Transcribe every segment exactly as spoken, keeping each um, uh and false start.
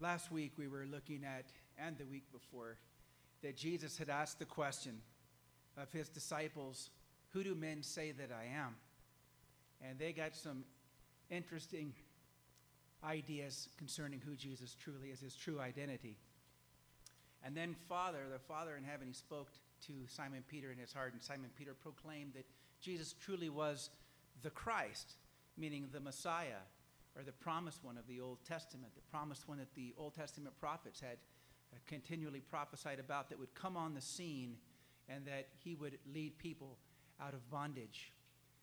Last week we were looking at, and the week before, that Jesus had asked the question of his disciples, who do men say that I am? And they got some interesting ideas concerning who Jesus truly is, his true identity. And then Father, the Father in heaven, he spoke to Simon Peter in his heart, and Simon Peter proclaimed that Jesus truly was the Christ, meaning the Messiah, or the promised one of the Old Testament, the promised one that the Old Testament prophets had uh, continually prophesied about, that would come on the scene and that he would lead people out of bondage.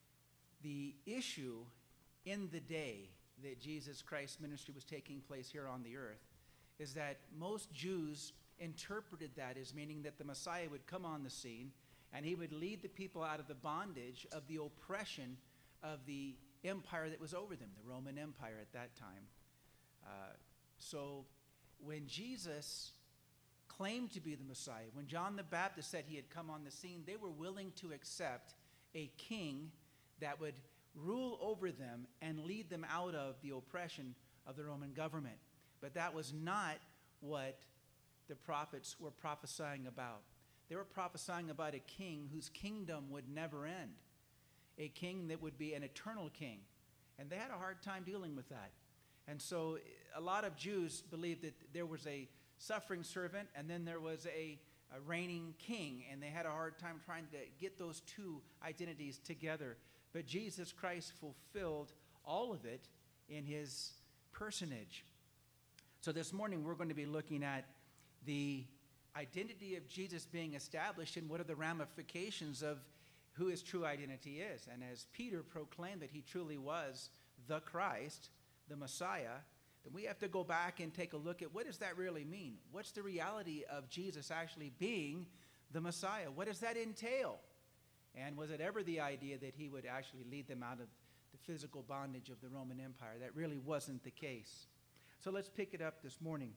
The issue in the day that Jesus Christ's ministry was taking place here on the earth is that most Jews interpreted that as meaning that the Messiah would come on the scene and he would lead the people out of the bondage of the oppression of the empire that was over them, the Roman Empire at that time. Uh, so when Jesus claimed to be the Messiah, when John the Baptist said he had come on the scene, they were willing to accept a king that would rule over them and lead them out of the oppression of the Roman government. But that was not what the prophets were prophesying about. They were prophesying about a king whose kingdom would never end, a king that would be an eternal king. And they had a hard time dealing with that. And so a lot of Jews believed that there was a suffering servant and then there was a, a reigning king, and they had a hard time trying to get those two identities together. But Jesus Christ fulfilled all of it in his personage. So this morning we're going to be looking at the identity of Jesus being established and what are the ramifications of who his true identity is. And as Peter proclaimed that he truly was the Christ, the Messiah, then we have to go back and take a look at what does that really mean? What's the reality of Jesus actually being the Messiah? What does that entail? And was it ever the idea that he would actually lead them out of the physical bondage of the Roman Empire? That really wasn't the case. So let's pick it up this morning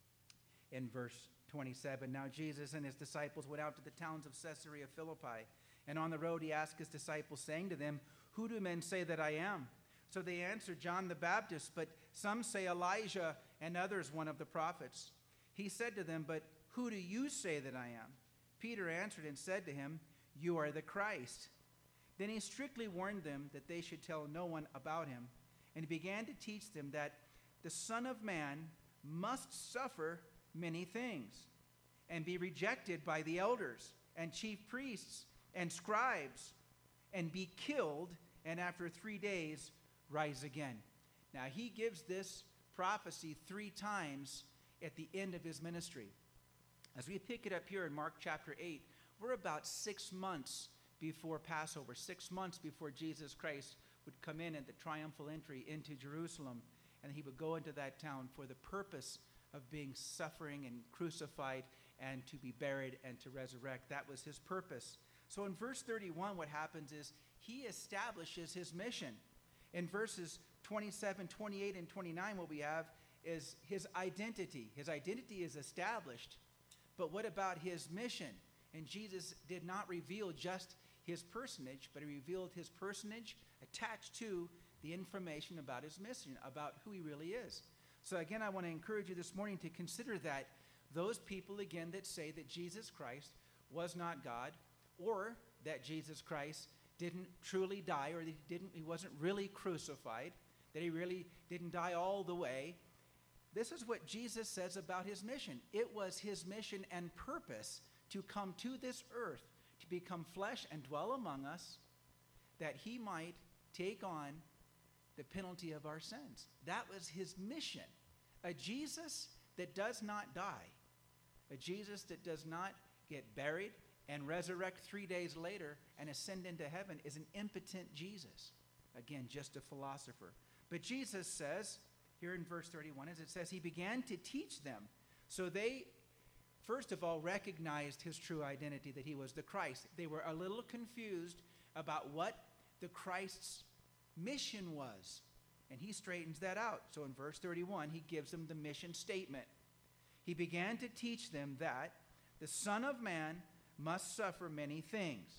in verse twenty-seven. Now Jesus and his disciples went out to the towns of Caesarea Philippi, and on the road he asked his disciples, saying to them, who do men say that I am? So they answered, John the Baptist, but some say Elijah, and others one of the prophets. He said to them, but who do you say that I am? Peter answered and said to him, you are the Christ. Then he strictly warned them that they should tell no one about him, and he began to teach them that the Son of Man must suffer many things, and be rejected by the elders and chief priests and scribes, and be killed, and after three days rise again. Now he gives this prophecy three times at the end of his ministry. As we pick it up here in Mark chapter eight, we're about six months before Passover, six months before Jesus Christ would come in at the triumphal entry into Jerusalem, and he would go into that town for the purpose of being suffering and crucified and to be buried and to resurrect. That was his purpose. So in verse thirty-one, what happens is he establishes his mission. In verses twenty-seven, twenty-eight, and twenty-nine, what we have is his identity. His identity is established. But what about his mission? And Jesus did not reveal just his personage, but he revealed his personage attached to the information about his mission, about who he really is. So again, I want to encourage you this morning to consider that those people, again, that say that Jesus Christ was not God, or that Jesus Christ didn't truly die, or that he didn't, he wasn't really crucified, that he really didn't die all the way. This is what Jesus says about his mission. It was his mission and purpose to come to this earth, to become flesh and dwell among us, that he might take on the penalty of our sins. That was his mission. A Jesus that does not die, a Jesus that does not get buried and resurrect three days later and ascend into heaven is an impotent Jesus. Again, just a philosopher. But Jesus says, here in verse thirty-one, as it says, he began to teach them. So they, first of all, recognized his true identity, that he was the Christ. They were a little confused about what the Christ's mission was. And he straightens that out. So in verse thirty-one, he gives them the mission statement. He began to teach them that the Son of Man must suffer many things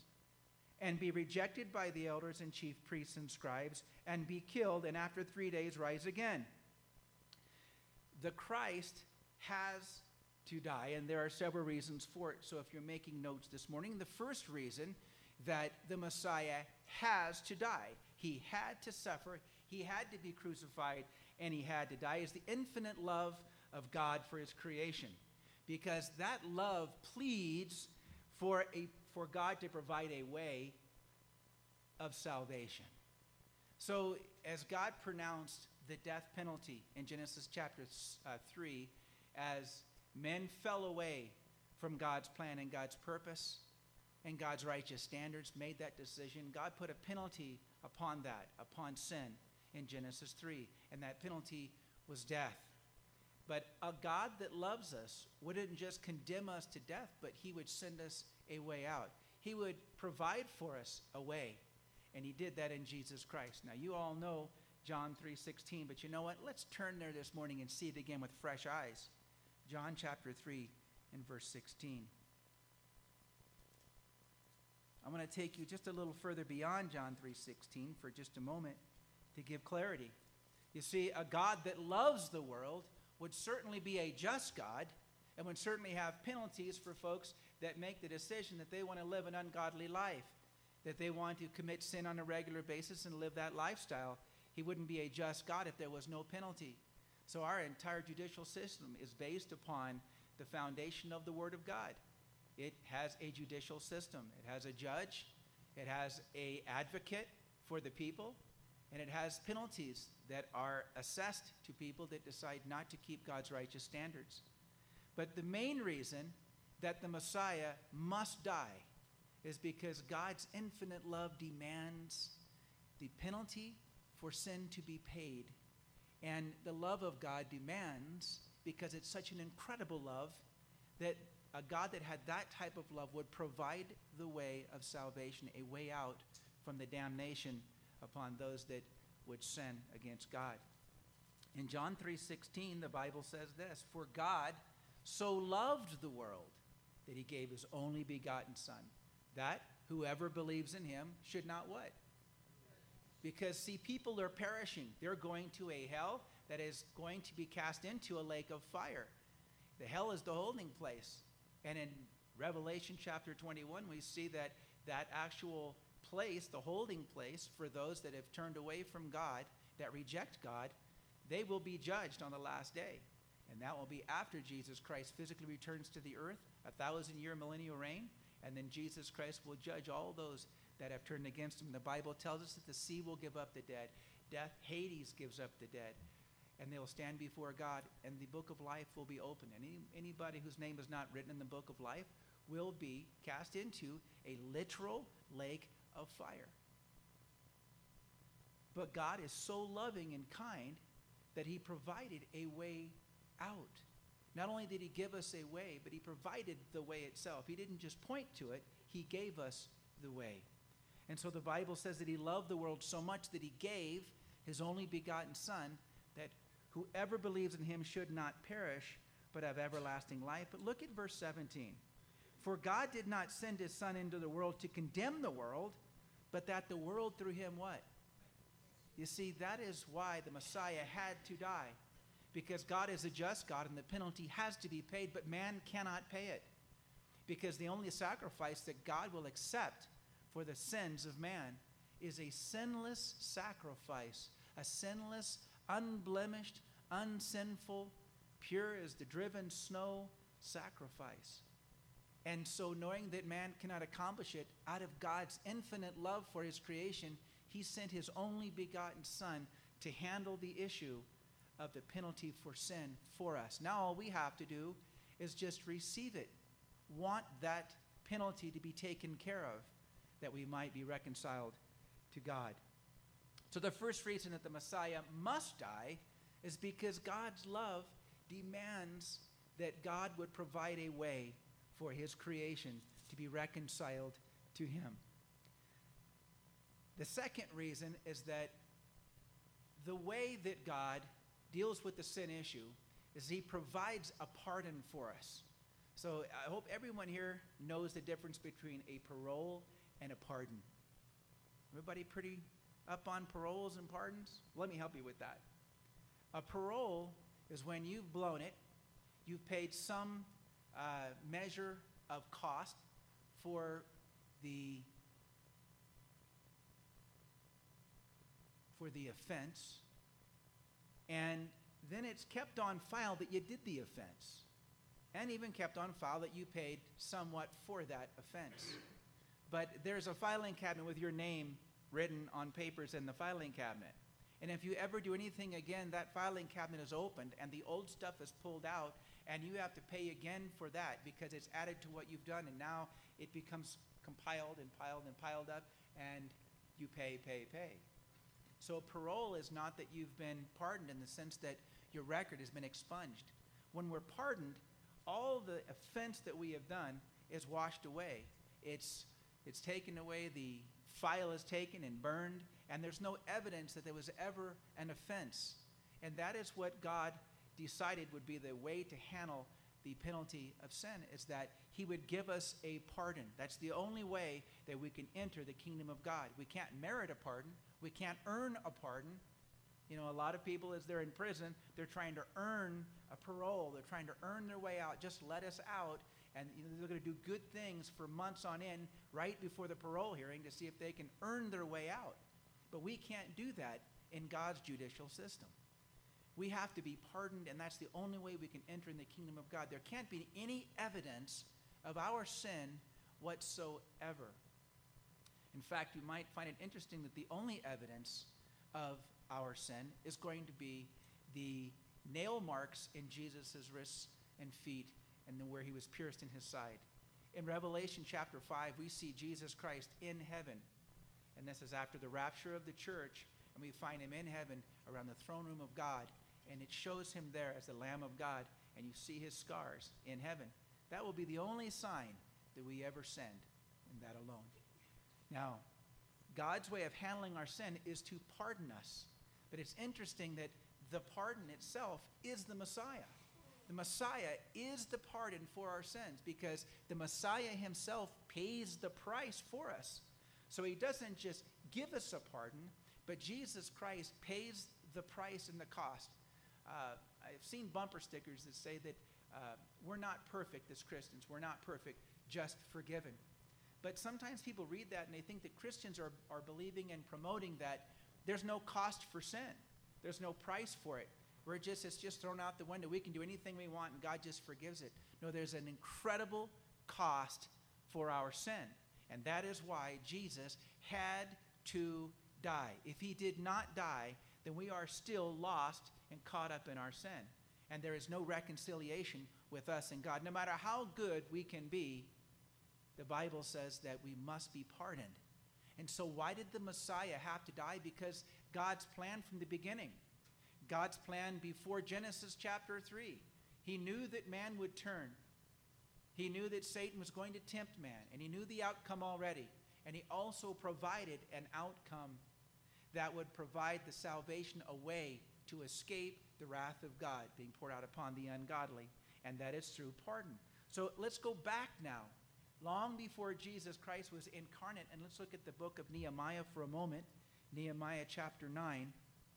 and be rejected by the elders and chief priests and scribes and be killed, and after three days rise again. the Christ has to die, and there are several reasons for it. So if you're making notes this morning, the first reason that the Messiah has to die, he had to suffer, he had to be crucified, and he had to die, is the infinite love of God for his creation. Because that love pleads for, a, for God to provide a way of salvation. So as God pronounced the death penalty in Genesis chapter uh, three, as men fell away from God's plan and God's purpose and God's righteous standards, made that decision, God put a penalty upon that, upon sin in Genesis three, and that penalty was death. But a God that loves us wouldn't just condemn us to death, but he would send us a way out. He would provide for us a way, and he did that in Jesus Christ. Now, you all know John three sixteen, but you know what? Let's turn there this morning and see it again with fresh eyes. John chapter three and verse sixteen. I'm going to take you just a little further beyond John three sixteen for just a moment to give clarity. You see, a God that loves the world would certainly be a just God and would certainly have penalties for folks that make the decision that they want to live an ungodly life, that they want to commit sin on a regular basis and live that lifestyle. He wouldn't be a just God if there was no penalty. So our entire judicial system is based upon the foundation of the Word of God. It has a judicial system. It has a judge. It has an advocate for the people. And it has penalties that are assessed to people that decide not to keep God's righteous standards. But the main reason that the Messiah must die is because God's infinite love demands the penalty for sin to be paid. And the love of God demands, because it's such an incredible love, that a God that had that type of love would provide the way of salvation, a way out from the damnation upon those that would sin against God. In John three sixteen, the Bible says this, "For God so loved the world that he gave his only begotten Son, that whoever believes in him should not" what? Because, see, people are perishing. They're going to a hell that is going to be cast into a lake of fire. The hell is the holding place. And in Revelation chapter twenty-one, we see that that actual place, the holding place for those that have turned away from God, that reject God, they will be judged on the last day. And that will be after Jesus Christ physically returns to the earth, a thousand-year millennial reign, and then Jesus Christ will judge all those that have turned against him. The Bible tells us that the sea will give up the dead. Death, Hades, gives up the dead. And they will stand before God, and the book of life will be opened. And any, anybody whose name is not written in the book of life will be cast into a literal lake of fire. But God is so loving and kind that he provided a way out. Not only did he give us a way, but he provided the way itself. He didn't just point to it, he gave us the way. And so the Bible says that he loved the world so much that he gave his only begotten Son, that whoever believes in him should not perish, but have everlasting life. But look at verse seventeen. "For God did not send his Son into the world to condemn the world, but that the world through him" what? You see, that is why the Messiah had to die. Because God is a just God and the penalty has to be paid, but man cannot pay it. Because the only sacrifice that God will accept for the sins of man is a sinless sacrifice, a sinless, unblemished, unsinful, pure as the driven snow sacrifice. And so, knowing that man cannot accomplish it, out of God's infinite love for his creation, he sent his only begotten Son to handle the issue of the penalty for sin for us. Now all we have to do is just receive it, want that penalty to be taken care of, that we might be reconciled to God. So the first reason that the Messiah must die is because God's love demands that God would provide a way for his creation to be reconciled to him. The second reason is that the way that God deals with the sin issue is he provides a pardon for us. So I hope everyone here knows the difference between a parole and a pardon. Everybody pretty up on paroles and pardons? Let me help you with that. A parole is when you've blown it, you've paid some uh, measure of cost for the for the offense, and then it's kept on file that you did the offense, and even kept on file that you paid somewhat for that offense. But there's a filing cabinet with your name written on papers in the filing cabinet. And if you ever do anything again, that filing cabinet is opened and the old stuff is pulled out, and you have to pay again for that because it's added to what you've done, and now it becomes compiled and piled and piled up, and you pay, pay, pay. So parole is not that you've been pardoned in the sense that your record has been expunged. When we're pardoned, all the offense that we have done is washed away. It's, it's taken away, the file is taken and burned, and there's no evidence that there was ever an offense. And that is what God decided would be the way to handle the penalty of sin, is that he would give us a pardon. That's the only way that we can enter the kingdom of God. We can't merit a pardon. We can't earn a pardon. You know, a lot of people, as they're in prison, they're trying to earn a parole. They're trying to earn their way out. Just let us out. And you know, they're going to do good things for months on end right before the parole hearing to see if they can earn their way out. But we can't do that in God's judicial system. We have to be pardoned, and that's the only way we can enter in the kingdom of God. There can't be any evidence of our sin whatsoever. In fact, you might find it interesting that the only evidence of our sin is going to be the nail marks in Jesus' wrists and feet and then where he was pierced in his side. In Revelation chapter five, we see Jesus Christ in heaven. And this is after the rapture of the church, and we find him in heaven around the throne room of God. And it shows him there as the Lamb of God, and you see his scars in heaven. That will be the only sign that we ever sinned, and that alone. Now, God's way of handling our sin is to pardon us. But it's interesting that the pardon itself is the Messiah. The Messiah is the pardon for our sins because the Messiah himself pays the price for us. So he doesn't just give us a pardon, but Jesus Christ pays the price and the cost. Uh, I've seen bumper stickers that say that uh, we're not perfect as Christians. We're not perfect, just forgiven. But sometimes people read that and they think that Christians are, are believing and promoting that there's no cost for sin. There's no price for it. We're just, it's just thrown out the window. We can do anything we want and God just forgives it. No, there's an incredible cost for our sin. And that is why Jesus had to die. If he did not die, then we are still lost and caught up in our sin. And there is no reconciliation with us and God. No matter how good we can be, the Bible says that we must be pardoned. And so why did the Messiah have to die? Because God's plan from the beginning, God's plan before Genesis chapter three, he knew that man would turn. He knew that Satan was going to tempt man, and he knew the outcome already. And he also provided an outcome that would provide the salvation, a way to escape the wrath of God being poured out upon the ungodly, and that is through pardon. So let's go back now, long before Jesus Christ was incarnate, and let's look at the book of Nehemiah for a moment. Nehemiah chapter nine.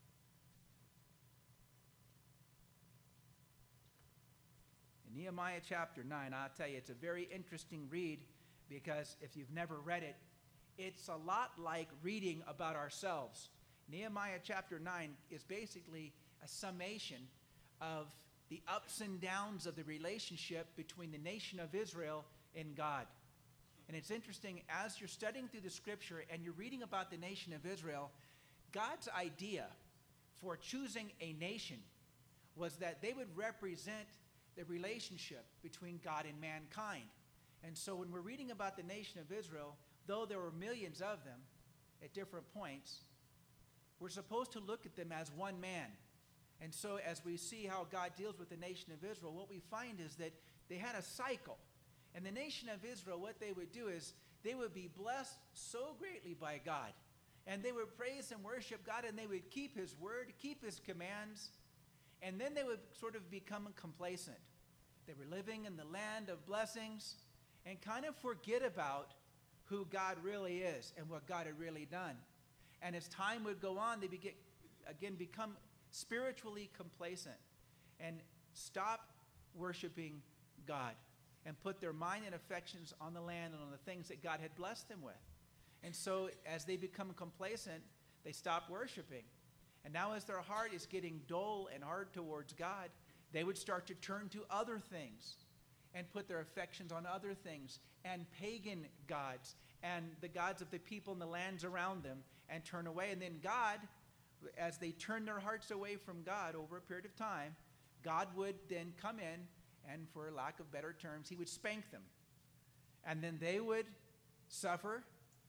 In Nehemiah chapter nine, I'll tell you, it's a very interesting read because if you've never read it, it's a lot like reading about ourselves. Nehemiah chapter nine is basically a summation of the ups and downs of the relationship between the nation of Israel and God. And it's interesting, as you're studying through the scripture and you're reading about the nation of Israel, God's idea for choosing a nation was that they would represent the relationship between God and mankind. And so when we're reading about the nation of Israel, though there were millions of them at different points, we're supposed to look at them as one man. And so as we see how God deals with the nation of Israel, what we find is that they had a cycle. And the nation of Israel, what they would do is they would be blessed so greatly by God. And they would praise and worship God, and they would keep his word, keep his commands. And then they would sort of become complacent. They were living in the land of blessings and kind of forget about who God really is and what God had really done. And as time would go on, they would again become spiritually complacent. and stop worshiping God and put their mind and affections on the land and on the things that God had blessed them with. And so as they become complacent, they stop worshiping. And now as their heart is getting dull and hard towards God, they would start to turn to other things and put their affections on other things and pagan gods and the gods of the people and the lands around them and turn away. And then God, as they turn their hearts away from God over a period of time, God would then come in and, for lack of better terms, he would spank them. And then they would suffer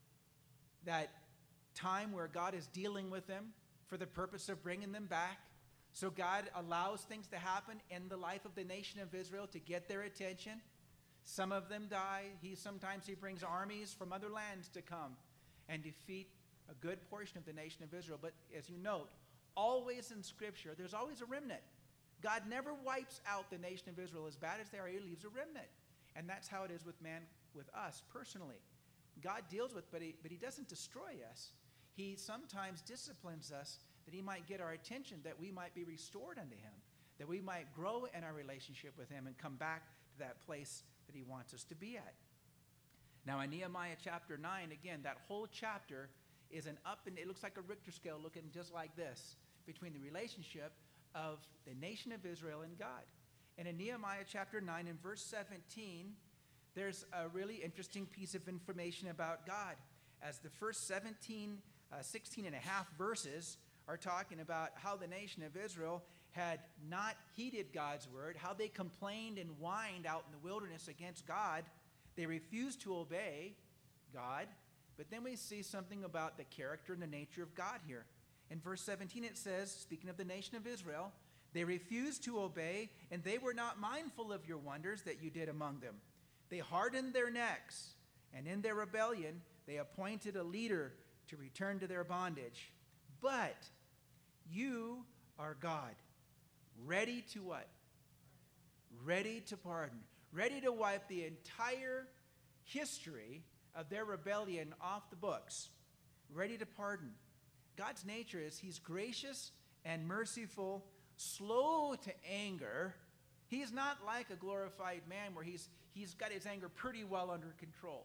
that time where God is dealing with them for the purpose of bringing them back. So God allows things to happen in the life of the nation of Israel to get their attention. Some of them die. He sometimes he brings armies from other lands to come and defeat a good portion of the nation of Israel. But as you note, always in Scripture, there's always a remnant. God never wipes out the nation of Israel as bad as they are. He leaves a remnant. And that's how it is with man, with us personally. God deals with, but he, but he doesn't destroy us. He sometimes disciplines us that he might get our attention, that we might be restored unto him, that we might grow in our relationship with him and come back to that place that he wants us to be at. Now in Nehemiah chapter nine, again, that whole chapter is an up and it looks like a Richter scale looking just like this between the relationship of the nation of Israel and God. And in Nehemiah chapter nine and verse seventeen, there's a really interesting piece of information about God. As the first seventeen, uh, sixteen and a half verses are talking about how the nation of Israel had not heeded God's word, how they complained and whined out in the wilderness against God. They refused to obey God. But then we see something about the character and the nature of God here. In verse seventeen it says, speaking of the nation of Israel, they refused to obey, and they were not mindful of your wonders that you did among them. They hardened their necks, and in their rebellion they appointed a leader to return to their bondage. But you are God, ready to what? Ready to pardon, ready to wipe the entire history of their rebellion off the books, ready to pardon. God's nature is he's gracious and merciful, slow to anger. He's not like a glorified man where he's he's got his anger pretty well under control.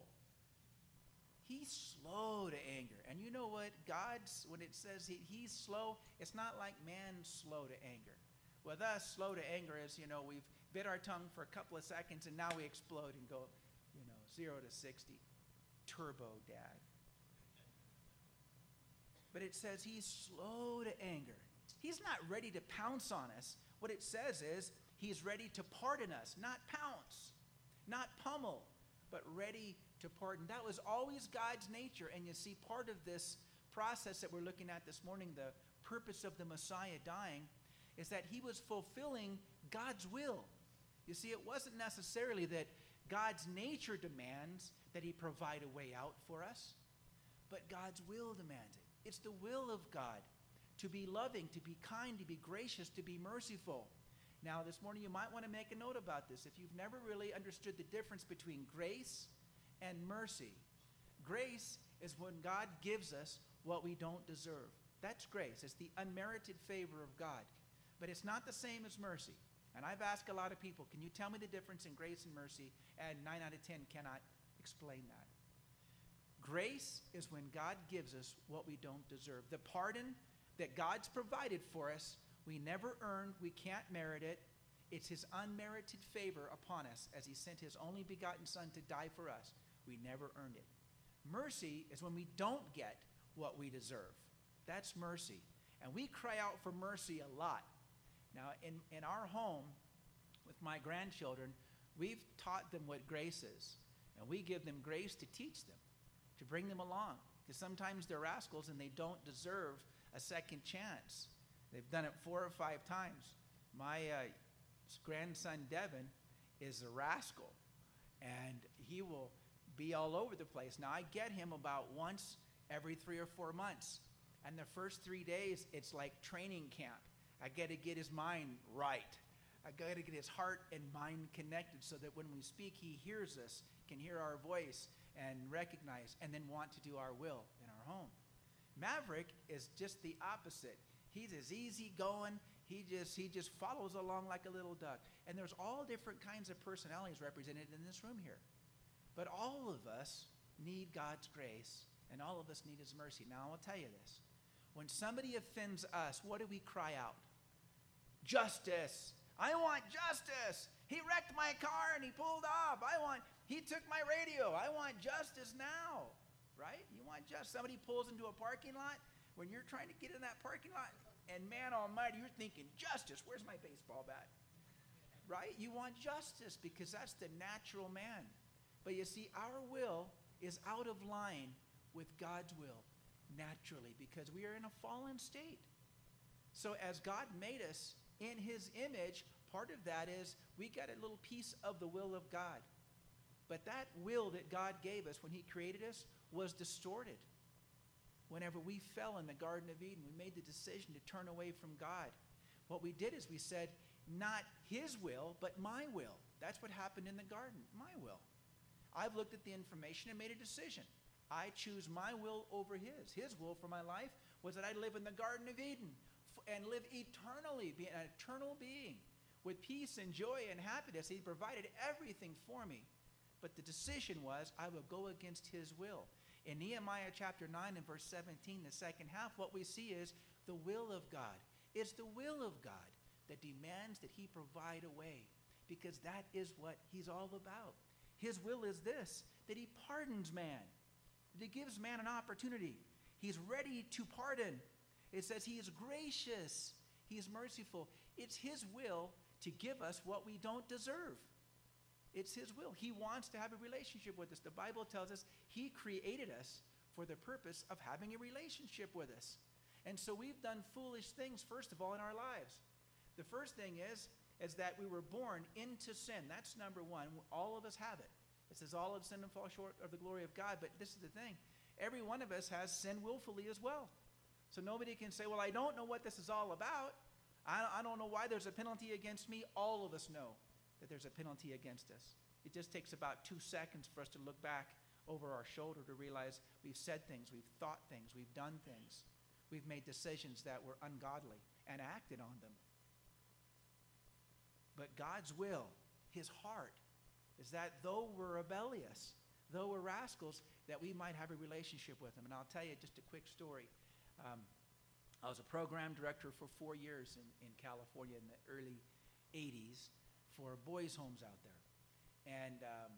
He's slow to anger. And you know what? God's, when it says he, he's slow, it's not like man's slow to anger. With us, slow to anger is, you know, we've bit our tongue for a couple of seconds and now we explode and go, you know, zero to sixty. Turbo dad. But it says he's slow to anger. He's not ready to pounce on us. What it says is he's ready to pardon us, not pounce, not pummel, but ready to pardon. That was always God's nature. And you see, part of this process that we're looking at this morning, the purpose of the Messiah dying, is that he was fulfilling God's will. You see, it wasn't necessarily that God's nature demands that he provide a way out for us, but God's will demands it. It's the will of God to be loving, to be kind, to be gracious, to be merciful. Now, this morning you might want to make a note about this. If you've never really understood the difference between grace and mercy, grace is when God gives us what we don't deserve. That's grace. It's the unmerited favor of God. But it's not the same as mercy. And I've asked a lot of people, can you tell me the difference in grace and mercy? And nine out of ten cannot explain that. Grace is when God gives us what we don't deserve. The pardon that God's provided for us, we never earned, we can't merit it. It's his unmerited favor upon us as he sent his only begotten son to die for us. We never earned it. Mercy is when we don't get what we deserve. That's mercy. And we cry out for mercy a lot. Now, in, in our home, with my grandchildren, we've taught them what grace is. And we give them grace to teach them, to bring them along. Because sometimes they're rascals and they don't deserve a second chance. They've done it four or five times. My uh, grandson, Devin, is a rascal. And he will be all over the place. Now, I get him about once every three or four months. And the first three days, it's like training camp. I got to get his mind right. I got to get his heart and mind connected so that when we speak, he hears us, can hear our voice and recognize, and then want to do our will in our home. Maverick is just the opposite. He's as easy going. He just he just follows along like a little duck. And there's all different kinds of personalities represented in this room here. But all of us need God's grace, and all of us need his mercy. Now, I'll tell you this. When somebody offends us, what do we cry out? Justice. I want justice. He wrecked my car and he pulled off. I want, he took my radio. I want justice now. Right? You want justice. Somebody pulls into a parking lot. When you're trying to get in that parking lot, and man almighty, you're thinking, justice, where's my baseball bat? Right? You want justice because that's the natural man. But you see, our will is out of line with God's will naturally because we are in a fallen state. So as God made us in his image, part of that is we got a little piece of the will of God. But that will that God gave us when he created us was distorted. Whenever we fell in the Garden of Eden, we made the decision to turn away from God. What we did is we said, not his will, but my will. That's what happened in the garden, my will. I've looked at the information and made a decision. I choose my will over his. His will for my life was that I live in the Garden of Eden and live eternally, be an eternal being with peace and joy and happiness. He provided everything for me. But the decision was I will go against his will. In Nehemiah chapter nine and verse seventeen, the second half, what we see is the will of God. It's the will of God that demands that he provide a way, because that is what he's all about. His will is this, that he pardons man, that he gives man an opportunity. He's ready to pardon. It says he is gracious, he is merciful. It's his will to give us what we don't deserve. It's his will. He wants to have a relationship with us. The Bible tells us he created us for the purpose of having a relationship with us. And so we've done foolish things, first of all, in our lives. The first thing is, is that we were born into sin. That's number one. All of us have it. It says all have sinned and fall short of the glory of God. But this is the thing. Every one of us has sinned willfully as well. So nobody can say, well, I don't know what this is all about. I, I don't know why there's a penalty against me. All of us know that there's a penalty against us. It just takes about two seconds for us to look back over our shoulder to realize we've said things, we've thought things, we've done things. We've made decisions that were ungodly and acted on them. But God's will, his heart, is that though we're rebellious, though we're rascals, that we might have a relationship with him. And I'll tell you just a quick story. Um, I was a program director for four years in, in California in the early eighties. For boys' homes out there. And um,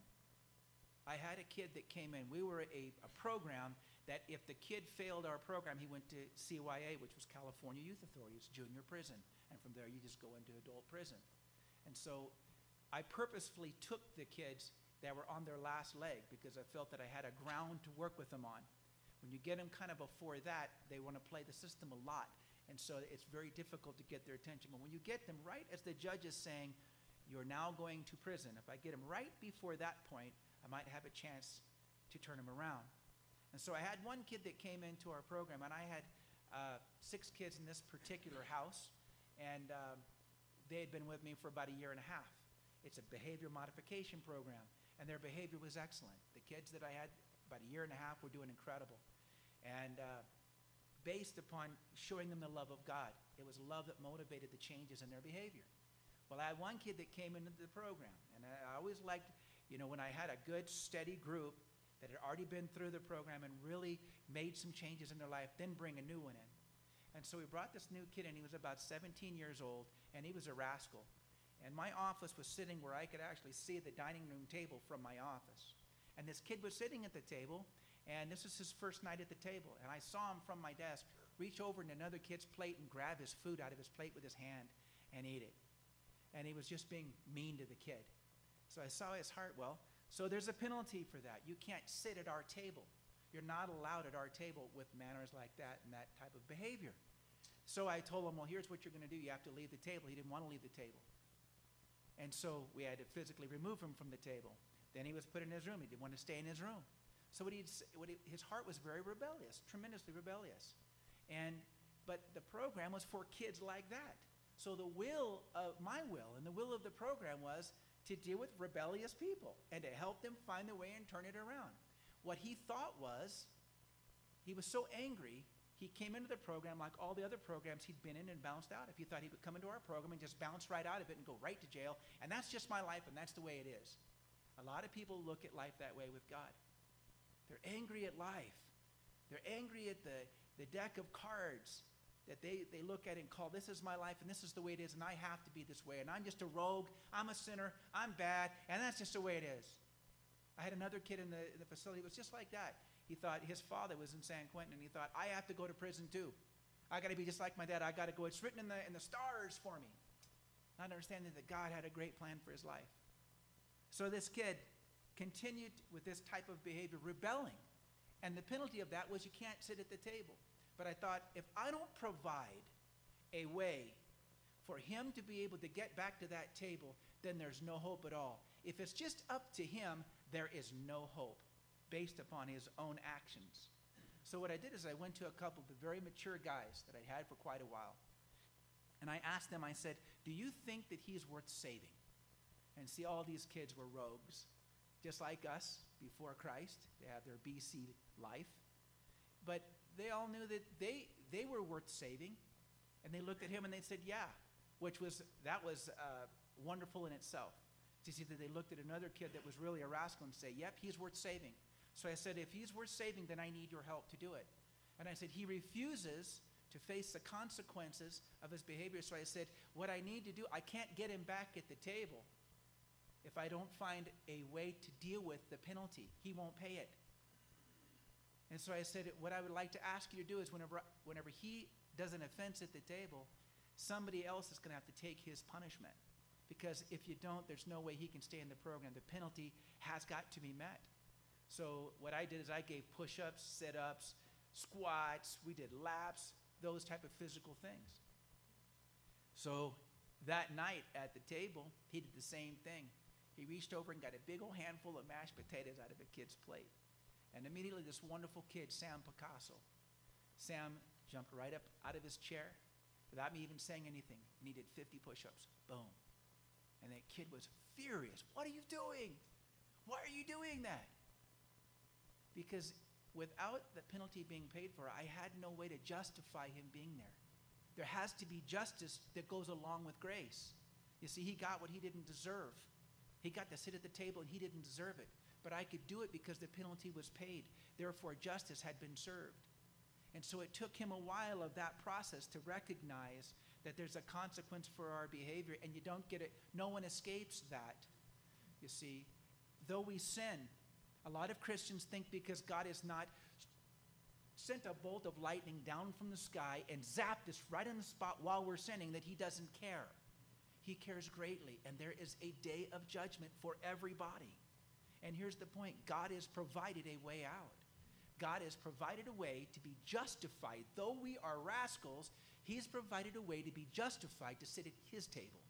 I had a kid that came in. We were a, a program that if the kid failed our program, he went to C Y A, which was California Youth Authority. It's junior prison. And from there, you just go into adult prison. And so I purposefully took the kids that were on their last leg because I felt that I had a ground to work with them on. When you get them kind of before that, they want to play the system a lot. And so it's very difficult to get their attention. But when you get them right as the judge is saying, you're now going to prison. If I get him right before that point, I might have a chance to turn him around. And so I had one kid that came into our program, and I had uh, six kids in this particular house, and um, they had been with me for about a year and a half. It's a behavior modification program, and their behavior was excellent. The kids that I had about a year and a half were doing incredible. And uh, based upon showing them the love of God, it was love that motivated the changes in their behavior. Well, I had one kid that came into the program, and I always liked, you know, when I had a good, steady group that had already been through the program and really made some changes in their life, then bring a new one in. And so we brought this new kid in. He was about seventeen years old, and he was a rascal. And my office was sitting where I could actually see the dining room table from my office. And this kid was sitting at the table, and this was his first night at the table. And I saw him from my desk reach over to another kid's plate and grab his food out of his plate with his hand and eat it. And he was just being mean to the kid. So I saw his heart. Well, so there's a penalty for that. You can't sit at our table. You're not allowed at our table with manners like that and that type of behavior. So I told him, well, here's what you're going to do. You have to leave the table. He didn't want to leave the table. And so we had to physically remove him from the table. Then he was put in his room. He didn't want to stay in his room. So what he'd, what he, his heart was very rebellious, tremendously rebellious. And but the program was for kids like that. So the will of my will and the will of the program was to deal with rebellious people and to help them find their way and turn it around. What he thought was, he was so angry, he came into the program like all the other programs he'd been in and bounced out. If he thought he would come into our program and just bounce right out of it and go right to jail, and that's just my life and that's the way it is. A lot of people look at life that way with God. They're angry at life. They're angry at the, the deck of cards that they, they look at and call, this is my life and this is the way it is and I have to be this way and I'm just a rogue, I'm a sinner, I'm bad, and that's just the way it is. I had another kid in the, in the facility, it was just like that. He thought his father was in San Quentin, and he thought, I have to go to prison too. I got to be just like my dad. I got to go. It's written in the, in the stars for me. Not understanding that God had a great plan for his life. So this kid continued with this type of behavior, rebelling. And the penalty of that was you can't sit at the table. But I thought, if I don't provide a way for him to be able to get back to that table, then there's no hope at all. If it's just up to him, there is no hope, based upon his own actions. So what I did is I went to a couple of the very mature guys that I'd had for quite a while. And I asked them, I said, do you think that he's worth saving? And see, all these kids were rogues, just like us before Christ. They have their B C life. But they all knew that they, they were worth saving. And they looked at him and they said, yeah, which was, that was uh, wonderful in itself. To see that they looked at another kid that was really a rascal and say, yep, he's worth saving. So I said, if he's worth saving, then I need your help to do it. And I said, he refuses to face the consequences of his behavior. So I said, what I need to do, I can't get him back at the table if I don't find a way to deal with the penalty. He won't pay it. And so I said, what I would like to ask you to do is whenever, whenever he does an offense at the table, somebody else is going to have to take his punishment. Because if you don't, there's no way he can stay in the program. The penalty has got to be met. So what I did is I gave push-ups, sit-ups, squats, we did laps, those type of physical things. So that night at the table, he did the same thing. He reached over and got a big old handful of mashed potatoes out of a kid's plate. And immediately this wonderful kid, Sam Picasso, Sam jumped right up out of his chair without me even saying anything, and he did fifty push-ups. Boom. And that kid was furious. What are you doing? Why are you doing that? Because without the penalty being paid for, I had no way to justify him being there. There has to be justice that goes along with grace. You see, he got what he didn't deserve. He got to sit at the table and he didn't deserve it. But I could do it because the penalty was paid. Therefore, justice had been served. And so it took him a while of that process to recognize that there's a consequence for our behavior, and you don't get it. No one escapes that, you see. Though we sin, a lot of Christians think because God has not sent a bolt of lightning down from the sky and zapped us right on the spot while we're sinning, that he doesn't care. He cares greatly, and there is a day of judgment for everybody. And here's the point. God has provided a way out. God has provided a way to be justified. Though we are rascals, he's provided a way to be justified to sit at his table.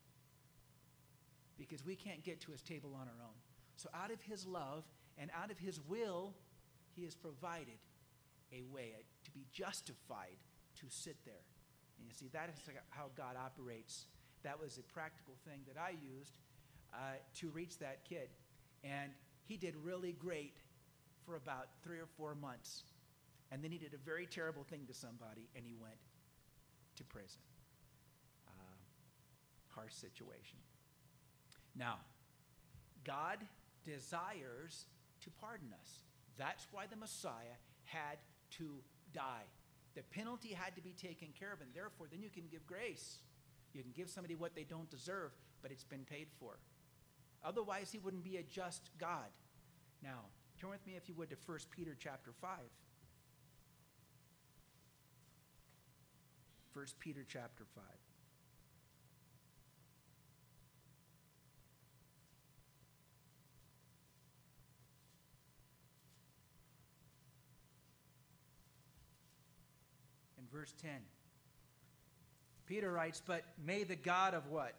Because we can't get to his table on our own. So out of his love and out of his will, he has provided a way to be justified to sit there. And you see, that is how God operates. That was a practical thing that I used uh, to reach that kid. And he did really great for about three or four months. And then he did a very terrible thing to somebody, and he went to prison. Uh, harsh situation. Now, God desires to pardon us. That's why the Messiah had to die. The penalty had to be taken care of, and therefore then you can give grace. You can give somebody what they don't deserve, but it's been paid for. Otherwise, he wouldn't be a just God. Now, turn with me, if you would, to First Peter chapter five. First Peter chapter five. In verse ten, Peter writes, but may the God of what?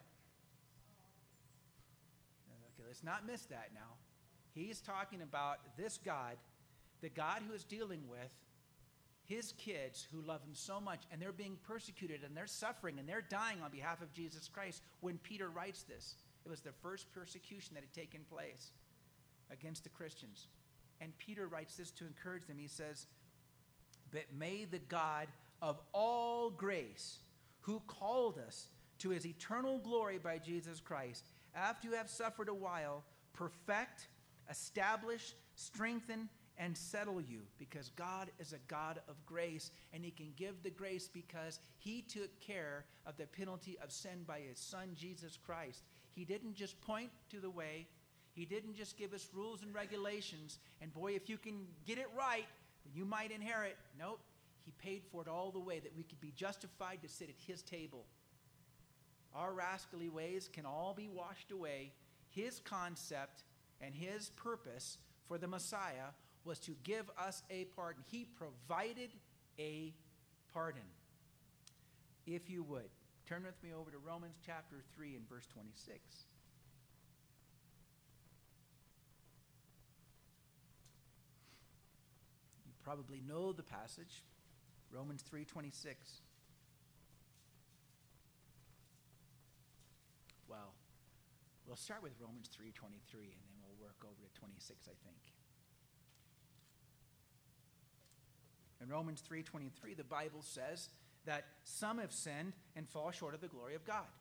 Okay, let's not miss that now. He's talking about this God, the God who is dealing with his kids who love him so much, and they're being persecuted, and they're suffering, and they're dying on behalf of Jesus Christ. When Peter writes this, it was the first persecution that had taken place against the Christians. And Peter writes this to encourage them. He says, But may the God of all grace, who called us to his eternal glory by Jesus Christ, after you have suffered a while, perfect, establish, strengthen, and settle you, because God is a God of grace, and he can give the grace because he took care of the penalty of sin by his son, Jesus Christ. He didn't just point to the way. He didn't just give us rules and regulations, and boy, if you can get it right, then you might inherit. Nope, he paid for it all the way that we could be justified to sit at his table. Our rascally ways can all be washed away. His concept and his purpose for the Messiah was to give us a pardon. He provided a pardon. If you would, turn with me over to Romans chapter three and verse twenty-six. You probably know the passage, Romans three twenty-six. Well, we'll start with Romans three twenty-three, and then we'll work over to twenty-six, I think. In Romans three twenty-three, the Bible says that some have sinned and fall short of the glory of God.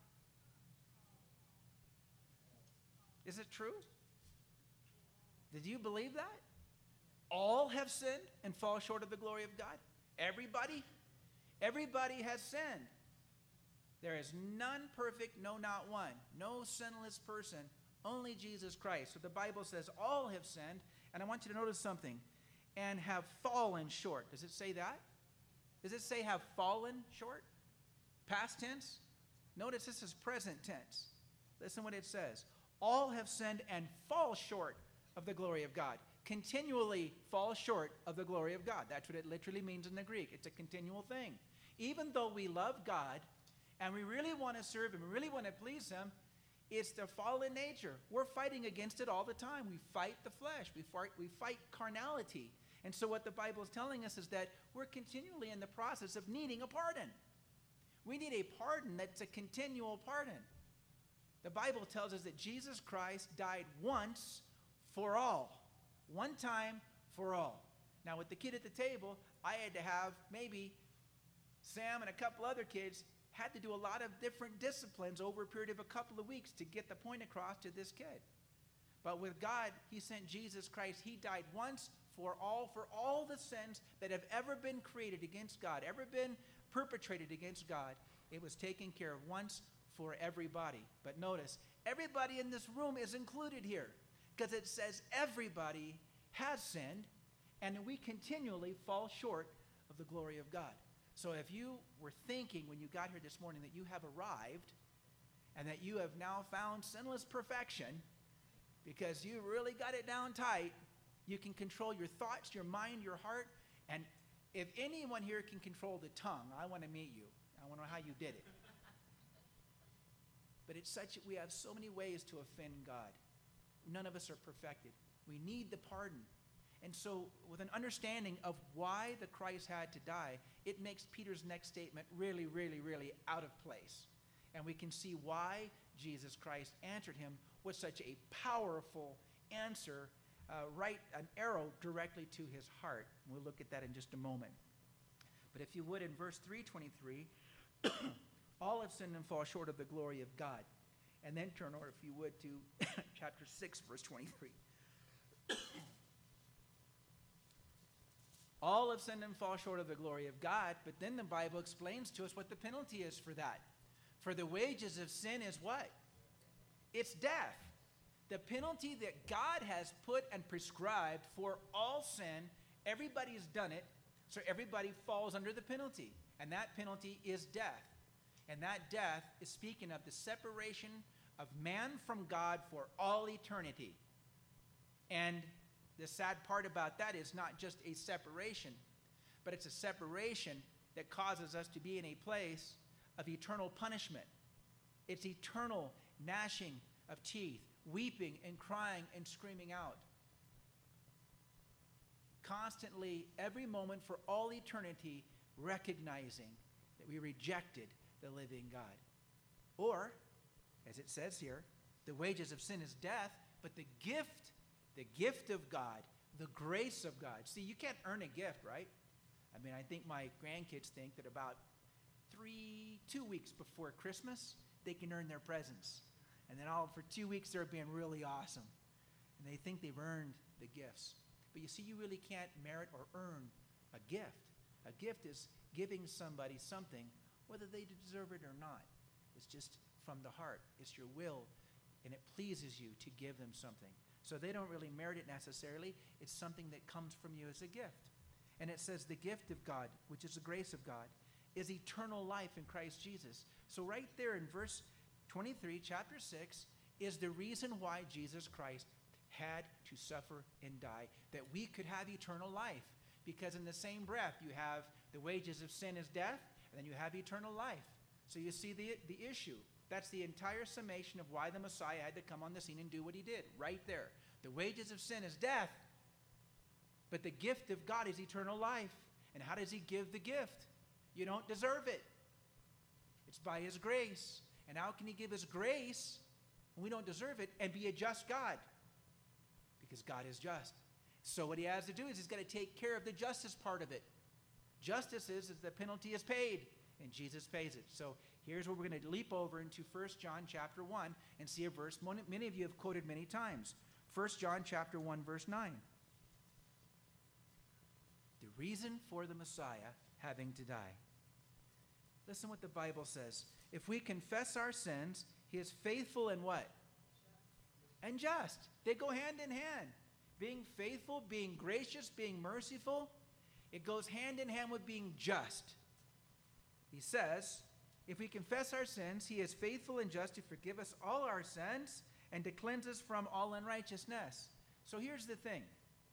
Is it true? Did you believe that? All have sinned and fall short of the glory of God? Everybody? Everybody has sinned. There is none perfect, no, not one. No sinless person, only Jesus Christ. So the Bible says all have sinned, and I want you to notice something. And have fallen short. Does it say that? Does it say have fallen short? Past tense? Notice this is present tense. Listen what it says. All have sinned and fall short of the glory of God. Continually fall short of the glory of God. That's what it literally means in the Greek. It's a continual thing. Even though we love God and we really want to serve him, we really want to please him, it's the fallen nature. We're fighting against it all the time. We fight the flesh. We fight, we fight carnality. And so what the Bible is telling us is that we're continually in the process of needing a pardon. We need a pardon that's a continual pardon. The Bible tells us that Jesus Christ died once for all. One time for all. Now with the kid at the table, I had to have maybe Sam and a couple other kids had to do a lot of different disciplines over a period of a couple of weeks to get the point across to this kid. But with God, he sent Jesus Christ. He died once for all, for all the sins that have ever been created against God, ever been perpetrated against God. It was taken care of once for everybody. But notice, everybody in this room is included here because it says everybody has sinned and we continually fall short of the glory of God. So if you were thinking when you got here this morning that you have arrived and that you have now found sinless perfection because you really got it down tight, you can control your thoughts, your mind, your heart. And if anyone here can control the tongue, I want to meet you. I want to know how you did it. But it's such that we have so many ways to offend God. None of us are perfected. We need the pardon. And so with an understanding of why the Christ had to die, it makes Peter's next statement really, really, really out of place. And we can see why Jesus Christ answered him with such a powerful answer, uh, right, an arrow directly to his heart. And we'll look at that in just a moment. But if you would, in verse three twenty-three, all have sinned and fall short of the glory of God. And then turn over, if you would, to chapter six, verse twenty-three. All have sinned and fall short of the glory of God, but then the Bible explains to us what the penalty is for that. For the wages of sin is what? It's death. The penalty that God has put and prescribed for all sin, everybody's done it, so everybody falls under the penalty. And that penalty is death. And that death is speaking of the separation of man from God for all eternity. And the sad part about that is not just a separation, but it's a separation that causes us to be in a place of eternal punishment. It's eternal gnashing of teeth, weeping and crying and screaming out. Constantly, every moment for all eternity, recognizing that we rejected the living God. Or, as it says here, the wages of sin is death, but the gift, the gift of God, the grace of God. See, you can't earn a gift, right? I mean, I think my grandkids think that about three, two weeks before Christmas, they can earn their presents. And then all for two weeks, they're being really awesome. And they think they've earned the gifts. But you see, you really can't merit or earn a gift. A gift is giving somebody something, whether they deserve it or not. It's just from the heart. It's your will, and it pleases you to give them something. So they don't really merit it necessarily. It's something that comes from you as a gift. And it says the gift of God, which is the grace of God, is eternal life in Christ Jesus. So right there in verse twenty-three, chapter six, is the reason why Jesus Christ had to suffer and die, that we could have eternal life. Because in the same breath, you have the wages of sin is death, and then you have eternal life. So you see the, the issue. That's the entire summation of why the Messiah had to come on the scene and do what he did, right there. The wages of sin is death, but the gift of God is eternal life. And how does he give the gift? You don't deserve it. It's by his grace. And how can he give his grace when we don't deserve it and be a just God? Because God is just. So what he has to do is he's got to take care of the justice part of it. Justice is, is the penalty is paid, and Jesus pays it. So here's where we're going to leap over into First John chapter one and see a verse many of you have quoted many times. First John chapter one, verse nine. The reason for the Messiah having to die. Listen what the Bible says. If we confess our sins, he is faithful and what? And just. They go hand in hand. Being faithful, being gracious, being merciful, it goes hand in hand with being just. He says, if we confess our sins, he is faithful and just to forgive us all our sins and to cleanse us from all unrighteousness. So here's the thing.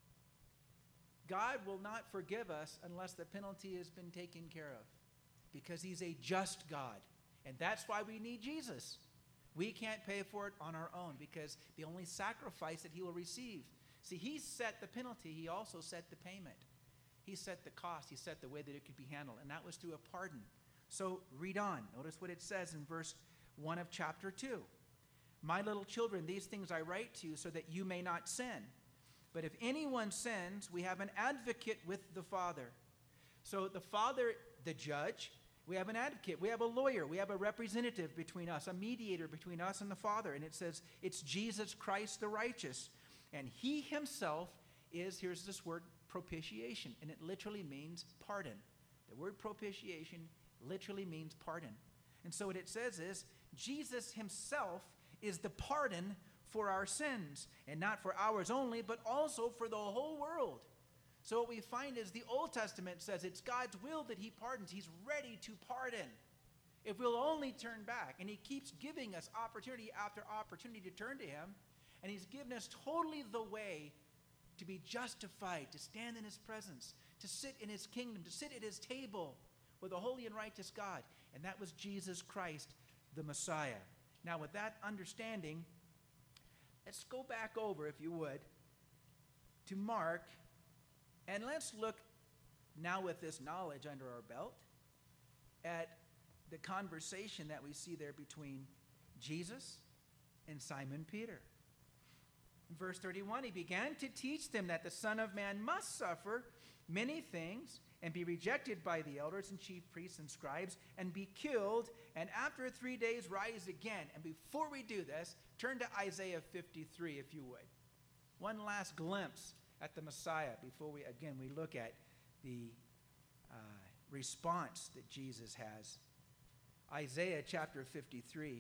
God will not forgive us unless the penalty has been taken care of, because he's a just God. And that's why we need Jesus. We can't pay for it on our own, because the only sacrifice that he will receive. See, he set the penalty. He also set the payment. He set the cost. He set the way that it could be handled. And that was through a pardon. So read on. Notice what it says in verse one of chapter two. My little children, these things I write to you so that you may not sin. But if anyone sins, we have an advocate with the Father. So the Father, the judge, we have an advocate. We have a lawyer. We have a representative between us, a mediator between us and the Father. And it says it's Jesus Christ the righteous. And he himself is, here's this word, propitiation. And it literally means pardon. The word propitiation literally means pardon. And so what it says is Jesus himself is the pardon for our sins. And not for ours only, but also for the whole world. So what we find is the Old Testament says it's God's will that he pardons. He's ready to pardon if we'll only turn back. And he keeps giving us opportunity after opportunity to turn to him. And he's given us totally the way to be justified, to stand in his presence, to sit in his kingdom, to sit at his table with a holy and righteous God. And that was Jesus Christ, the Messiah. Now, with that understanding, let's go back over, if you would, to Mark. And let's look now, with this knowledge under our belt, at the conversation that we see there between Jesus and Simon Peter. In verse thirty-one, he began to teach them that the Son of Man must suffer many things and be rejected by the elders and chief priests and scribes and be killed, and after three days rise again. And before we do this, turn to Isaiah fifty-three, if you would. One last glimpse at the Messiah before we, again, we look at the uh, response that Jesus has. Isaiah chapter fifty-three.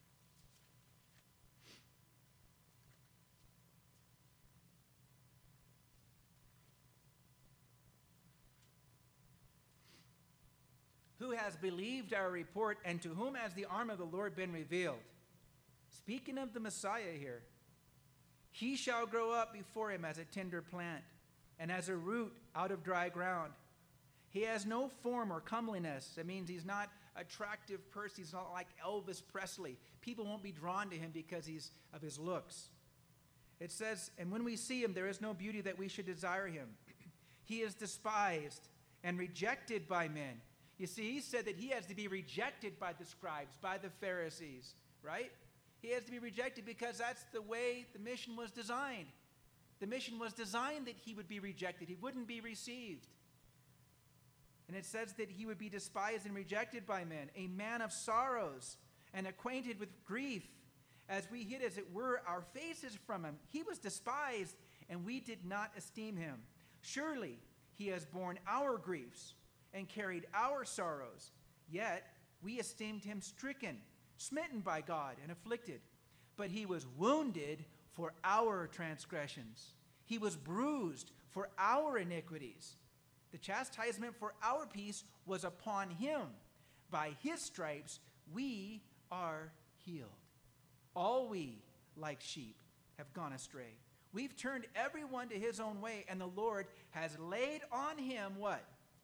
Who has believed our report, and to whom has the arm of the Lord been revealed? Speaking of the Messiah here, he shall grow up before him as a tender plant, and as a root out of dry ground. He has no form or comeliness. That means he's not an attractive person. He's not like Elvis Presley. People won't be drawn to him because he's of his looks. It says, and when we see him, there is no beauty that we should desire him. He is despised and rejected by men. You see, he said that he has to be rejected by the scribes, by the Pharisees, right? He has to be rejected because that's the way the mission was designed. The mission was designed that he would be rejected. He wouldn't be received. And it says that he would be despised and rejected by men, a man of sorrows and acquainted with grief, as we hid, as it were, our faces from him. He was despised, and we did not esteem him. Surely he has borne our griefs and carried our sorrows. Yet we esteemed him stricken, smitten by God, and afflicted. But he was wounded for our transgressions. He was bruised for our iniquities. The chastisement for our peace was upon him. By his stripes we are healed. All we, like sheep, have gone astray. We've turned everyone to his own way, and the Lord has laid on him what?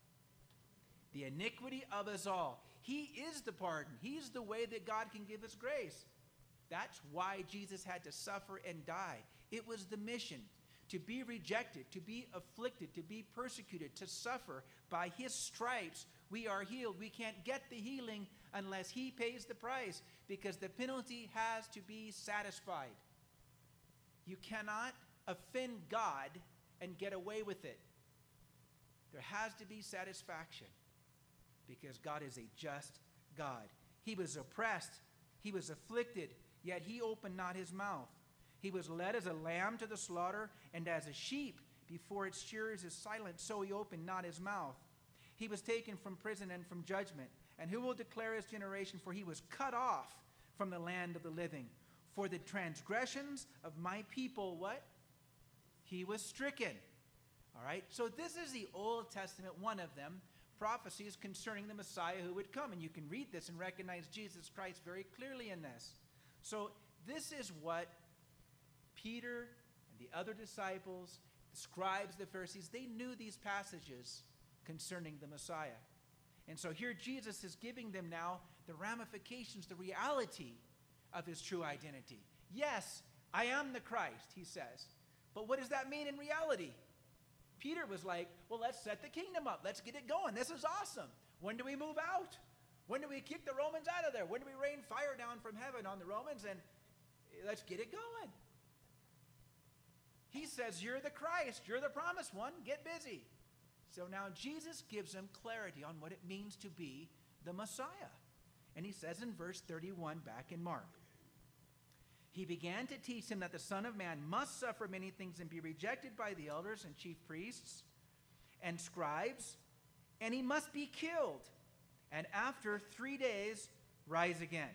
The iniquity of us all. He is the pardon. He's the way that God can give us grace. That's why Jesus had to suffer and die. It was the mission. To be rejected, to be afflicted, to be persecuted, to suffer. By his stripes we are healed. We can't get the healing unless he pays the price, because the penalty has to be satisfied. You cannot offend God and get away with it. There has to be satisfaction, because God is a just God. He was oppressed, he was afflicted, yet he opened not his mouth. He was led as a lamb to the slaughter, and as a sheep before its shearers is silent, so he opened not his mouth. He was taken from prison and from judgment. And who will declare his generation? For he was cut off from the land of the living. For the transgressions of my people, what? He was stricken. All right, so this is the Old Testament, one of them, prophecies concerning the Messiah who would come. And you can read this and recognize Jesus Christ very clearly in this. So this is what Peter and the other disciples, the scribes, the Pharisees, they knew these passages concerning the Messiah. And so here Jesus is giving them now the ramifications, the reality of his true identity. Yes, I am the Christ, he says. But what does that mean in reality? Peter was like, well, let's set the kingdom up. Let's get it going. This is awesome. When do we move out? When do we kick the Romans out of there? When do we rain fire down from heaven on the Romans? And let's get it going. He says, you're the Christ. You're the promised one. Get busy. So now Jesus gives them clarity on what it means to be the Messiah. And he says in verse thirty-one back in Mark, he began to teach him that the Son of Man must suffer many things and be rejected by the elders and chief priests and scribes, and he must be killed, and after three days rise again.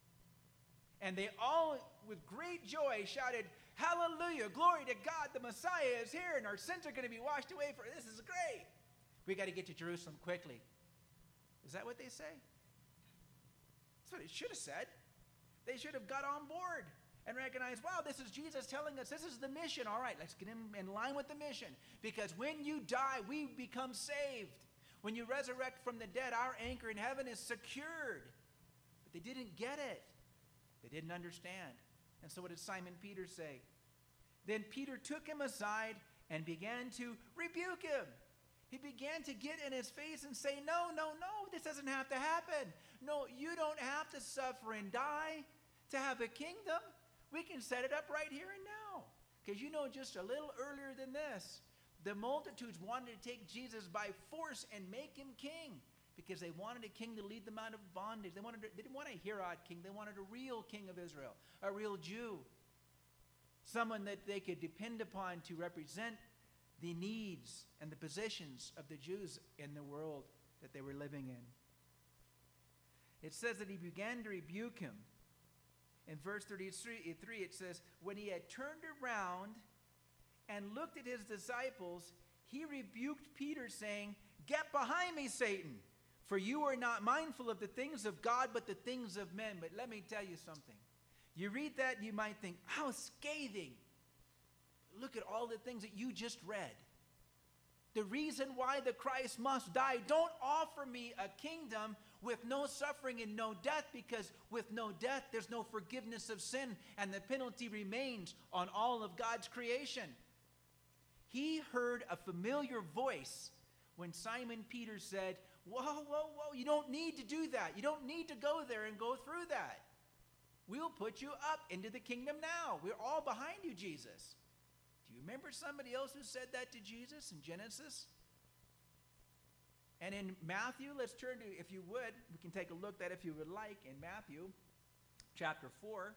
And they all, with great joy, shouted, hallelujah, glory to God, the Messiah is here, and our sins are going to be washed away. For this is great. We got to get to Jerusalem quickly. Is that what they say? That's what it should have said. They should have got on board and recognized, wow, this is Jesus telling us this is the mission. All right, let's get in, in line with the mission. Because when you die, we become saved. When you resurrect from the dead, our anchor in heaven is secured. But they didn't get it. They didn't understand. And so what did Simon Peter say? Then Peter took him aside and began to rebuke him. He began to get in his face and say, no, no, no, this doesn't have to happen. No, you don't have to suffer and die to have a kingdom. We can set it up right here and now. Because you know, just a little earlier than this, the multitudes wanted to take Jesus by force and make him king. Because they wanted a king to lead them out of bondage. They, wanted to, they didn't want a Herod king. They wanted a real king of Israel, a real Jew. Someone that they could depend upon to represent the needs and the positions of the Jews in the world that they were living in. It says that he began to rebuke him. In verse thirty-three, it says, when he had turned around and looked at his disciples, he rebuked Peter, saying, get behind me, Satan. For you are not mindful of the things of God, but the things of men. But let me tell you something. You read that and you might think, how scathing. Look at all the things that you just read. The reason why the Christ must die. Don't offer me a kingdom with no suffering and no death, because with no death, there's no forgiveness of sin, and the penalty remains on all of God's creation. He heard a familiar voice when Simon Peter said, whoa, whoa, whoa, you don't need to do that. You don't need to go there and go through that. We'll put you up into the kingdom now. We're all behind you, Jesus. Do you remember somebody else who said that to Jesus in Genesis? And in Matthew, let's turn to, if you would, we can take a look at that if you would like, in Matthew chapter four.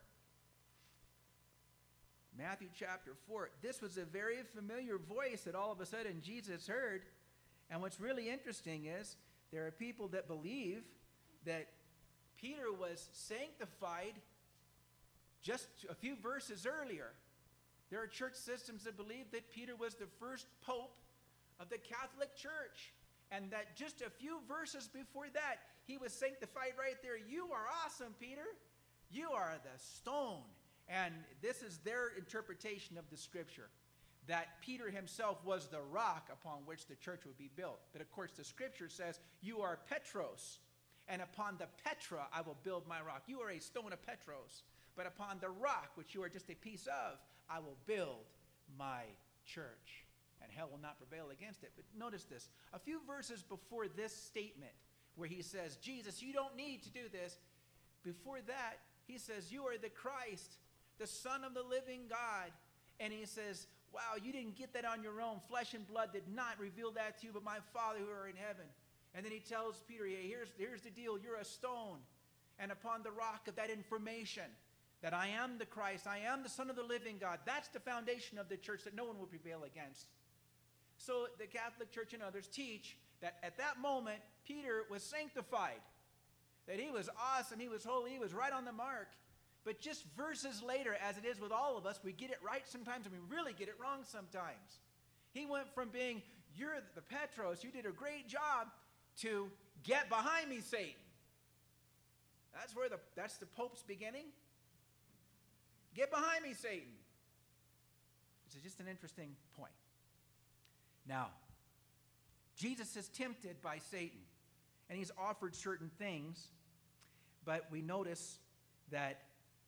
Matthew chapter four. This was a very familiar voice that all of a sudden Jesus heard. And what's really interesting is there are people that believe that Peter was sanctified just a few verses earlier. There are church systems that believe that Peter was the first pope of the Catholic Church, and that just a few verses before that, he was sanctified right there. You are awesome, Peter. You are the stone. And this is their interpretation of the scripture, that Peter himself was the rock upon which the church would be built. But of course, the scripture says, you are Petros, and upon the Petra I will build my rock. You are a stone of Petros, but upon the rock, which you are just a piece of, I will build my church, and hell will not prevail against it. But notice this, a few verses before this statement, where he says, Jesus, you don't need to do this. Before that, he says, you are the Christ, the Son of the living God. And he says, wow, you didn't get that on your own. Flesh and blood did not reveal that to you, but my Father who are in heaven. And then he tells Peter, hey, here's, here's the deal. You're a stone. And upon the rock of that information, that I am the Christ, I am the Son of the living God. That's the foundation of the church that no one will prevail against. So the Catholic Church and others teach that at that moment, Peter was sanctified. That he was awesome, he was holy, he was right on the mark. But just verses later, as it is with all of us, we get it right sometimes and we really get it wrong sometimes. He went from being, you're the Petros, you did a great job, to get behind me, Satan. That's where the, that's the Pope's beginning. Get behind me, Satan. It's just an interesting point. Now, Jesus is tempted by Satan, and he's offered certain things, but we notice that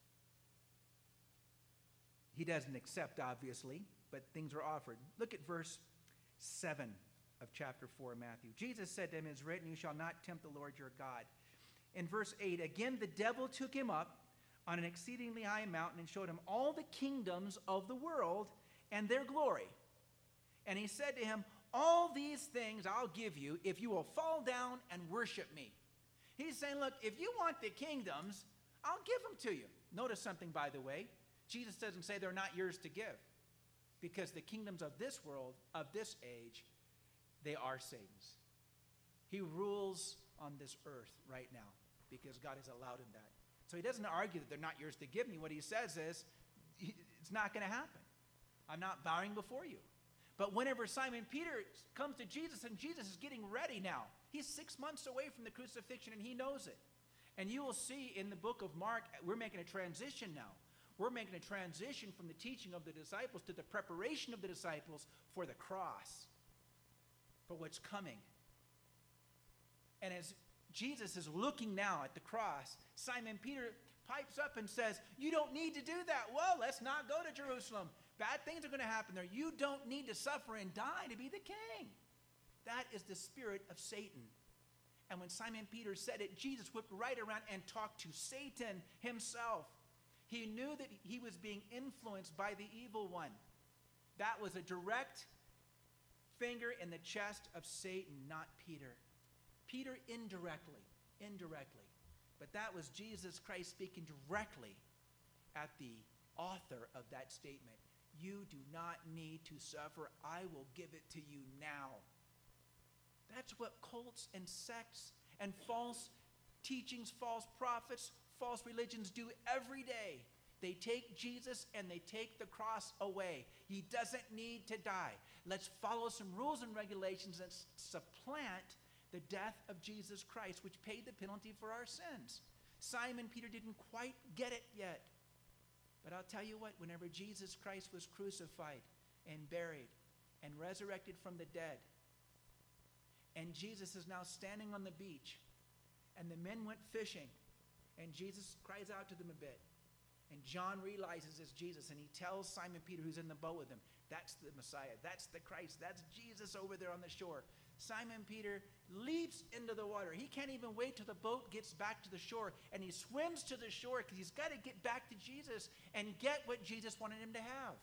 he doesn't accept, obviously, but things are offered. Look at verse seven of chapter four of Matthew. Jesus said to him, it is written, you shall not tempt the Lord your God. In verse eight, again the devil took him up on an exceedingly high mountain and showed him all the kingdoms of the world and their glory. And he said to him, all these things I'll give you if you will fall down and worship me. He's saying, look, if you want the kingdoms, I'll give them to you. Notice something, by the way. Jesus doesn't say they're not yours to give, because the kingdoms of this world, of this age, they are Satan's. He rules on this earth right now because God has allowed him that. So he doesn't argue that they're not yours to give me. What he says is, it's not going to happen. I'm not bowing before you. But whenever Simon Peter comes to Jesus, and Jesus is getting ready now, he's six months away from the crucifixion, and he knows it. And you will see in the book of Mark, we're making a transition now. We're making a transition from the teaching of the disciples to the preparation of the disciples for the cross, for what's coming. And as Jesus is looking now at the cross, Simon Peter pipes up and says, you don't need to do that. Well, let's not go to Jerusalem. Bad things are going to happen there. You don't need to suffer and die to be the king. That is the spirit of Satan. And when Simon Peter said it, Jesus whipped right around and talked to Satan himself. He knew that he was being influenced by the evil one. That was a direct finger in the chest of Satan, not Peter. Peter indirectly, indirectly. But that was Jesus Christ speaking directly at the author of that statement. You do not need to suffer. I will give it to you now. That's what cults and sects and false teachings, false prophets, false religions do every day. They take Jesus and they take the cross away. He doesn't need to die. Let's follow some rules and regulations that supplant the death of Jesus Christ, which paid the penalty for our sins. Simon Peter didn't quite get it yet. But I'll tell you what, whenever Jesus Christ was crucified and buried and resurrected from the dead, and Jesus is now standing on the beach, and the men went fishing, and Jesus cries out to them a bit, and John realizes it's Jesus, and he tells Simon Peter, who's in the boat with him, that's the Messiah, that's the Christ, that's Jesus over there on the shore. Simon Peter leaps into the water. He can't even wait till the boat gets back to the shore, and he swims to the shore because he's got to get back to Jesus and get what Jesus wanted him to have.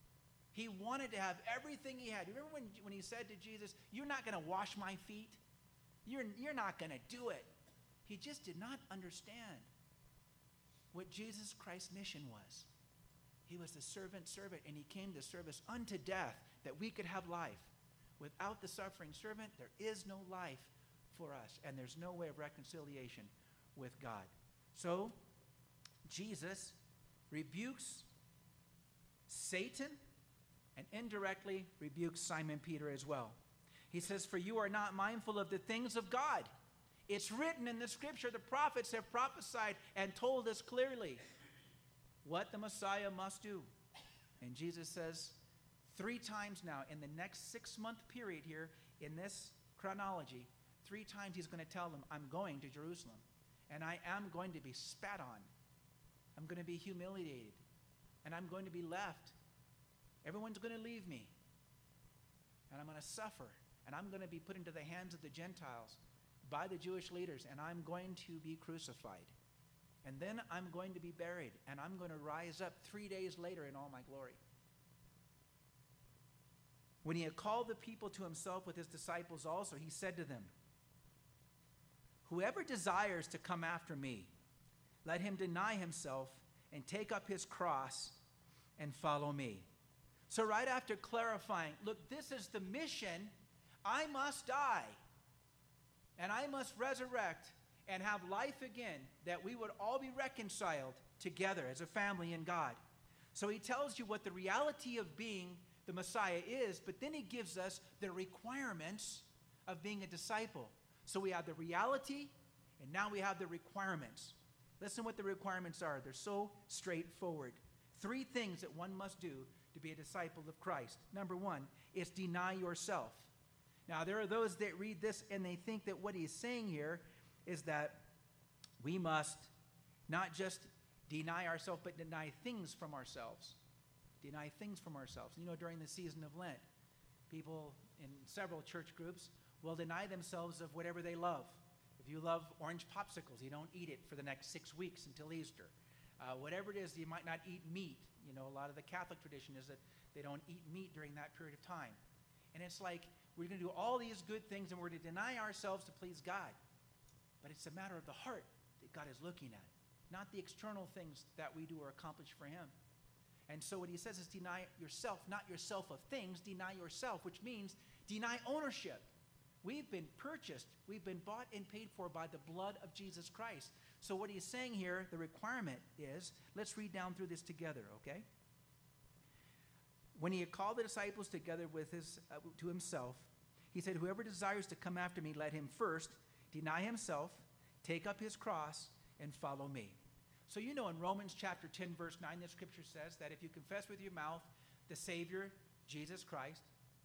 He wanted to have everything he had. You remember when, when he said to Jesus, you're not going to wash my feet? You're, you're not going to do it. He just did not understand what Jesus Christ's mission was. He was the servant servant, and he came to serve us unto death that we could have life. Without the suffering servant, there is no life for us, and there's no way of reconciliation with God. So, Jesus rebukes Satan and indirectly rebukes Simon Peter as well. He says, for you are not mindful of the things of God. It's written in the scripture, the prophets have prophesied and told us clearly what the Messiah must do. And Jesus says three times now in the next six-month period here in this chronology, three times he's going to tell them, I'm going to Jerusalem, and I am going to be spat on. I'm going to be humiliated, and I'm going to be left. Everyone's going to leave me, and I'm going to suffer, and I'm going to be put into the hands of the Gentiles by the Jewish leaders, and I'm going to be crucified. And then I'm going to be buried, and I'm going to rise up three days later in all my glory. When he had called the people to himself with his disciples also, he said to them, whoever desires to come after me, let him deny himself and take up his cross and follow me. So right after clarifying, look, this is the mission. I must die, and I must resurrect and have life again, that we would all be reconciled together as a family in God. So he tells you what the reality of being the Messiah is, but then he gives us the requirements of being a disciple. So we have the reality, and now we have the requirements. Listen what the requirements are. They're so straightforward. Three things that one must do to be a disciple of Christ. Number one is deny yourself. Now, there are those that read this and they think that what he's saying here is that we must not just deny ourselves, but deny things from ourselves. Deny things from ourselves. You know, during the season of Lent, people in several church groups will deny themselves of whatever they love. If you love orange popsicles, you don't eat it for the next six weeks until Easter. Uh, whatever it is, you might not eat meat. You know, a lot of the Catholic tradition is that they don't eat meat during that period of time. And it's like, we're going to do all these good things and we're going to deny ourselves to please God. But it's a matter of the heart that God is looking at, not the external things that we do or accomplish for him. And so what he says is deny yourself, not yourself of things, deny yourself, which means deny ownership. We've been purchased, we've been bought and paid for by the blood of Jesus Christ. So what he's saying here, the requirement is, let's read down through this together, okay? When he had called the disciples together with his, uh, to himself, he said, whoever desires to come after me, let him first deny himself, take up his cross, and follow me. So you know in Romans chapter ten, verse nine, the scripture says that if you confess with your mouth the Savior, Jesus Christ,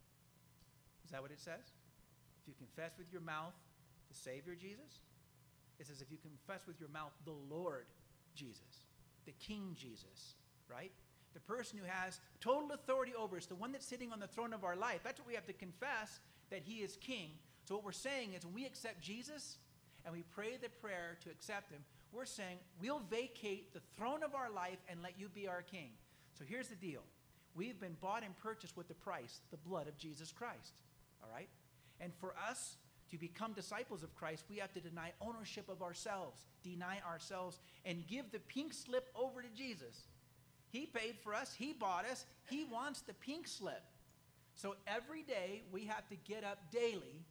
is that what it says? If you confess with your mouth the Savior, Jesus, it says if you confess with your mouth the Lord Jesus, the King Jesus, right? The person who has total authority over us, the one that's sitting on the throne of our life. That's what we have to confess, that he is king. So what we're saying is when we accept Jesus and we pray the prayer to accept him, we're saying we'll vacate the throne of our life and let you be our king. So here's the deal. We've been bought and purchased with the price, the blood of Jesus Christ. All right? And for us to become disciples of Christ, we have to deny ownership of ourselves, deny ourselves, and give the pink slip over to Jesus. He paid for us. He bought us. He wants the pink slip. So every day we have to get up daily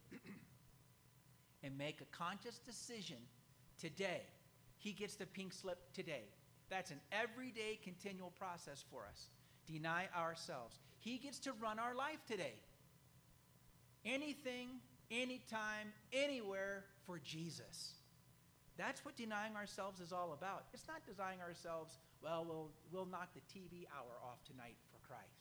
and make a conscious decision today. He gets the pink slip today. That's an everyday continual process for us. Deny ourselves. He gets to run our life today. Anything, anytime, anywhere for Jesus. That's what denying ourselves is all about. It's not denying ourselves, well, we'll, we'll knock the T V hour off tonight for Christ.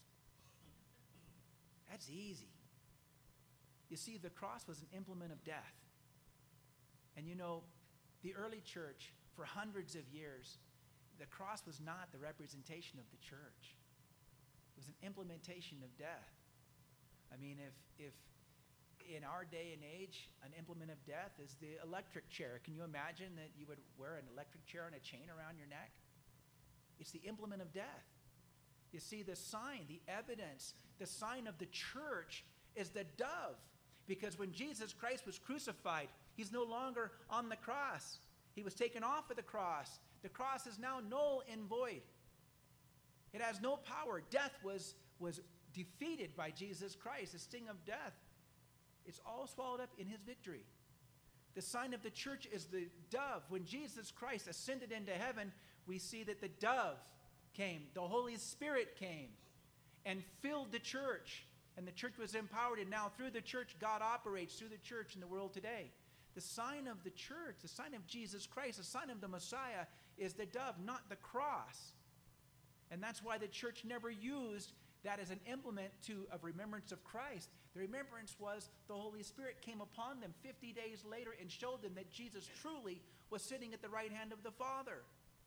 That's easy. You see, the cross was an implement of death. And you know, the early church, for hundreds of years, the cross was not the representation of the church. It was an implementation of death. I mean, if, if in our day and age, an implement of death is the electric chair. Can you imagine that you would wear an electric chair and a chain around your neck? It's the implement of death. You see, the sign, the evidence, the sign of the church is the dove. Because when Jesus Christ was crucified, he's no longer on the cross. He was taken off of the cross. The cross is now null and void. It has no power. Death was, was defeated by Jesus Christ, the sting of death. It's all swallowed up in his victory. The sign of the church is the dove. When Jesus Christ ascended into heaven, we see that the dove came, the Holy Spirit came and filled the church. And the church was empowered, and now through the church, God operates through the church in the world today. The sign of the church, the sign of Jesus Christ, the sign of the Messiah is the dove, not the cross. And that's why the church never used that as an implement to, of remembrance of Christ. The remembrance was the Holy Spirit came upon them fifty days later and showed them that Jesus truly was sitting at the right hand of the Father.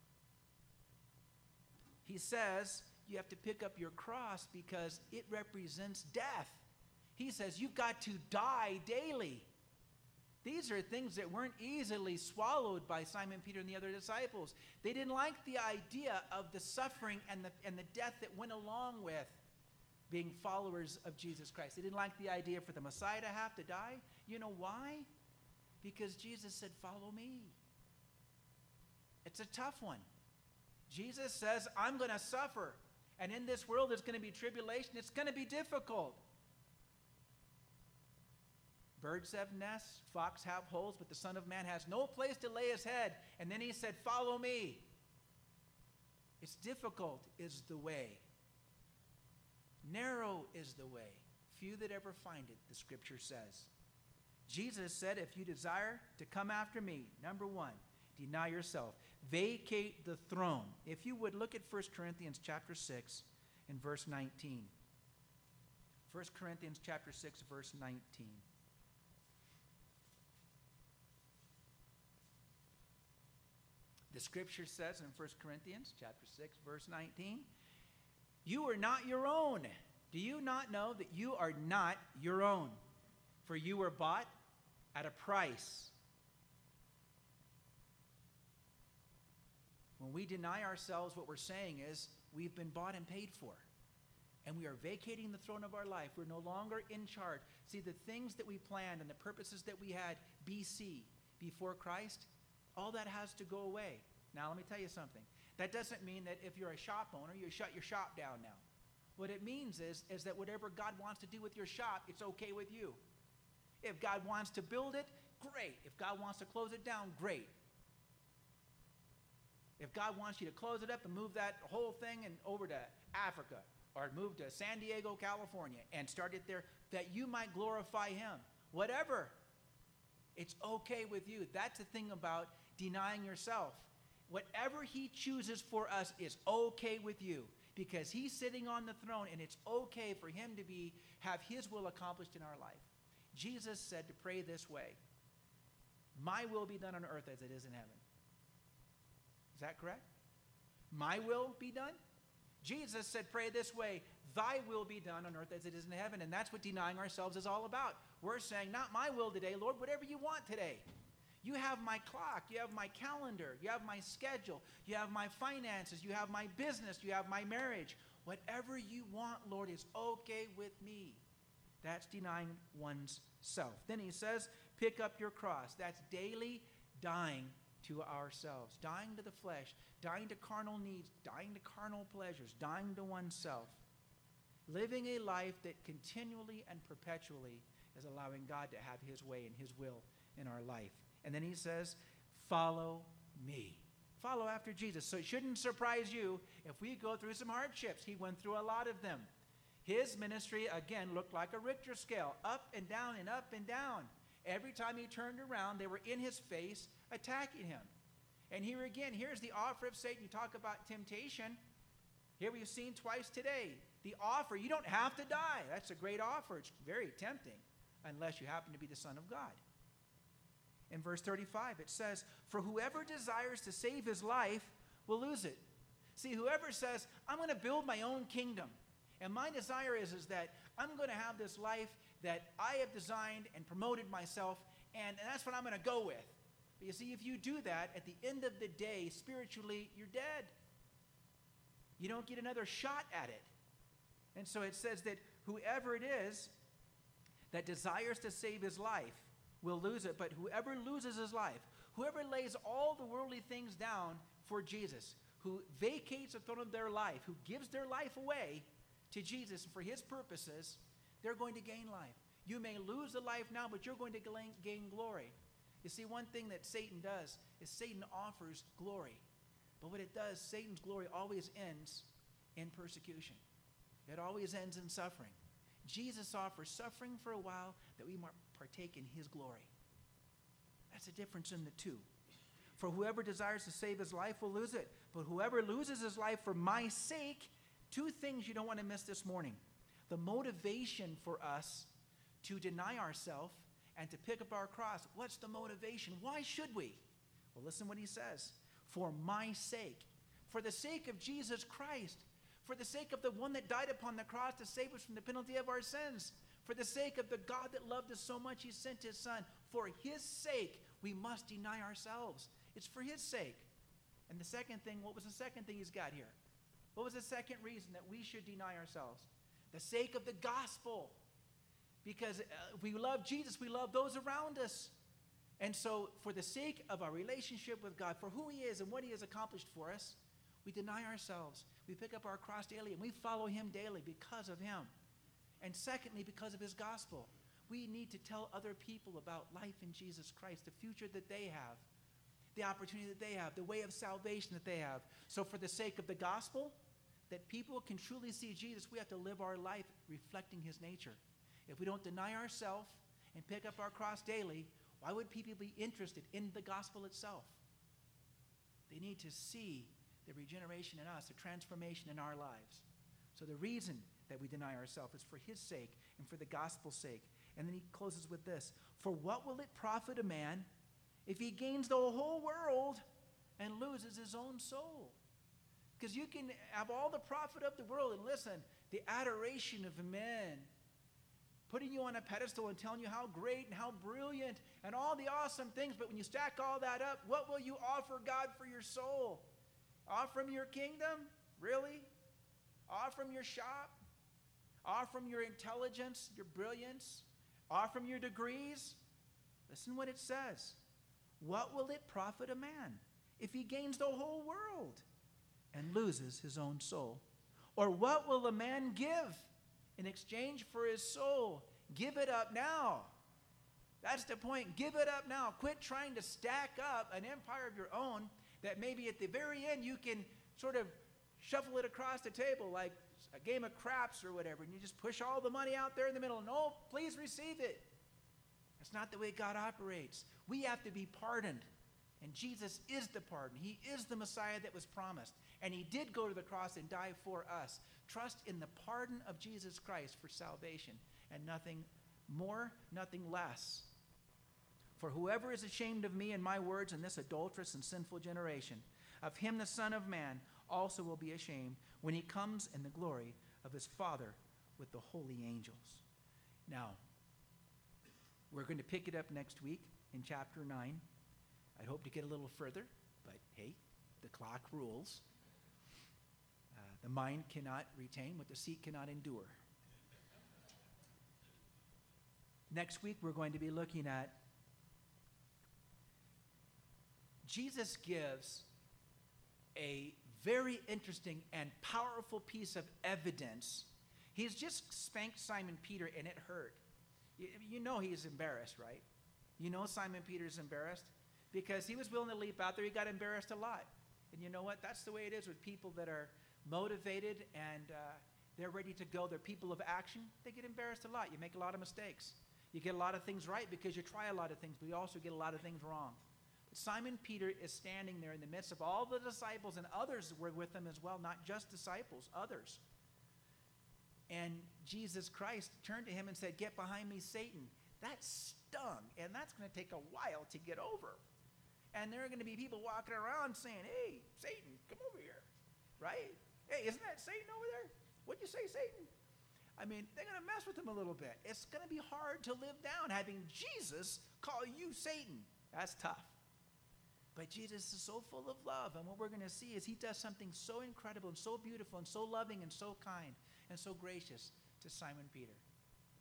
He says you have to pick up your cross because it represents death. He says you've got to die daily. These are things that weren't easily swallowed by Simon Peter and the other disciples. They didn't like the idea of the suffering and the, and the death that went along with being followers of Jesus Christ. They didn't like the idea for the Messiah to have to die. You know why? Because Jesus said, follow me. It's a tough one. Jesus says, I'm going to suffer. And in this world, there's going to be tribulation. It's going to be difficult. Birds have nests, fox have holes, but the Son of Man has no place to lay his head. And then he said, follow me. It's difficult is the way. Narrow is the way. Few that ever find it, the scripture says. Jesus said, if you desire to come after me, number one, deny yourself. Vacate the throne. If you would, look at First Corinthians chapter six and verse nineteen. First Corinthians chapter six, verse nineteen. The scripture says in First Corinthians chapter six, verse nineteen, you are not your own. Do you not know that you are not your own? For you were bought at a price. When we deny ourselves, what we're saying is we've been bought and paid for. And we are vacating the throne of our life. We're no longer in charge. See, the things that we planned and the purposes that we had B C, before Christ, all that has to go away. Now, let me tell you something. That doesn't mean that if you're a shop owner, you shut your shop down now. What it means is, is that whatever God wants to do with your shop, it's okay with you. If God wants to build it, great. If God wants to close it down, great. If God wants you to close it up and move that whole thing and over to Africa or move to San Diego, California and start it there, that you might glorify him. Whatever. It's okay with you. That's the thing about denying yourself. Whatever he chooses for us is okay with you because he's sitting on the throne and it's okay for him to be have his will accomplished in our life. Jesus said to pray this way, my will be done on earth as it is in heaven. Is that correct? My will be done? Jesus said, pray this way, thy will be done on earth as it is in heaven. And that's what denying ourselves is all about. We're saying, not my will today, Lord, whatever you want today. You have my clock, you have my calendar, you have my schedule, you have my finances, you have my business, you have my marriage. Whatever you want, Lord, is okay with me. That's denying one's self. Then he says, pick up your cross. That's daily dying to ourselves, dying to the flesh, dying to carnal needs, dying to carnal pleasures, dying to oneself, living a life that continually and perpetually is allowing God to have his way and his will in our life. And then he says, follow me. Follow after Jesus. So it shouldn't surprise you if we go through some hardships. He went through a lot of them. His ministry, again, looked like a Richter scale, up and down and up and down. Every time he turned around, they were in his face attacking him. And here again, here's the offer of Satan. You talk about temptation. Here we've seen twice today. The offer, you don't have to die. That's a great offer. It's very tempting, unless you happen to be the Son of God. In verse thirty-five, it says, for whoever desires to save his life will lose it. See, whoever says, I'm going to build my own kingdom, and my desire is, is that I'm going to have this life that I have designed and promoted myself, and, and that's what I'm going to go with. But you see, if you do that, at the end of the day, spiritually, you're dead. You don't get another shot at it. And so it says that whoever it is that desires to save his life will lose it, but whoever loses his life, whoever lays all the worldly things down for Jesus, who vacates the throne of their life, who gives their life away to Jesus for his purposes, they're going to gain life. You may lose the life now, but you're going to gain glory. You see, one thing that Satan does is Satan offers glory. But what it does, Satan's glory always ends in persecution. It always ends in suffering. Jesus offers suffering for a while that we might partake in his glory. That's the difference in the two. For whoever desires to save his life will lose it. But whoever loses his life for my sake, two things you don't want to miss this morning. The motivation for us to deny ourselves and to pick up our cross. What's the motivation? Why should we? Well, listen what he says. For my sake. For the sake of Jesus Christ. For the sake of the one that died upon the cross to save us from the penalty of our sins. For the sake of the God that loved us so much, he sent his son. For his sake, we must deny ourselves. It's for his sake. And the second thing, what was the second thing he's got here? What was the second reason that we should deny ourselves? The sake of the gospel. Because uh, if we love Jesus, we love those around us. And so for the sake of our relationship with God, for who he is and what he has accomplished for us, we deny ourselves. We pick up our cross daily and we follow him daily because of him. And secondly, because of his gospel. We need to tell other people about life in Jesus Christ, the future that they have, the opportunity that they have, the way of salvation that they have. So for the sake of the gospel, that people can truly see Jesus, we have to live our life reflecting his nature. If we don't deny ourselves and pick up our cross daily, why would people be interested in the gospel itself? They need to see the regeneration in us, the transformation in our lives. So the reason that we deny ourselves is for his sake and for the gospel's sake. And then he closes with this. For what will it profit a man if he gains the whole world and loses his own soul? Because you can have all the profit of the world, and listen, the adoration of men putting you on a pedestal and telling you how great and how brilliant and all the awesome things, but when you stack all that up, what will you offer God for your soul? Offer him your kingdom? Really? Offer him your shop? Offer him your intelligence, your brilliance? Offer him your degrees? Listen what it says. What will it profit a man if he gains the whole world and loses his own soul? Or what will a man give in exchange for his soul? Give it up now. That's the point. Give it up now. Quit trying to stack up an empire of your own that maybe at the very end you can sort of shuffle it across the table like a game of craps or whatever, and you just push all the money out there in the middle. No, please receive it. That's not the way God operates. We have to be pardoned. And Jesus is the pardon. He is the Messiah that was promised. And he did go to the cross and die for us. Trust in the pardon of Jesus Christ for salvation. And nothing more, nothing less. For whoever is ashamed of me and my words in this adulterous and sinful generation, of him the Son of Man also will be ashamed when he comes in the glory of his Father with the holy angels. Now, we're going to pick it up next week in chapter nine. I hope to get a little further, but hey, the clock rules. Uh, the mind cannot retain what the seat cannot endure. Next week, we're going to be looking at Jesus gives a very interesting and powerful piece of evidence. He's just spanked Simon Peter, and it hurt. You, you know he's embarrassed, right? You know Simon Peter's embarrassed because he was willing to leap out there. He got embarrassed a lot. And you know what? That's the way it is with people that are motivated and uh, they're ready to go. They're people of action. They get embarrassed a lot. You make a lot of mistakes. You get a lot of things right because you try a lot of things, but you also get a lot of things wrong. But Simon Peter is standing there in the midst of all the disciples, and others were with him as well, not just disciples, others. And Jesus Christ turned to him and said, "Get behind me, Satan." That stung, and that's going to take a while to get over. And there are going to be people walking around saying, "Hey, Satan, come over here," right? "Hey, isn't that Satan over there? What'd you say, Satan?" I mean, they're going to mess with him a little bit. It's going to be hard to live down having Jesus call you Satan. That's tough. But Jesus is so full of love, and what we're going to see is he does something so incredible and so beautiful and so loving and so kind and so gracious to Simon Peter.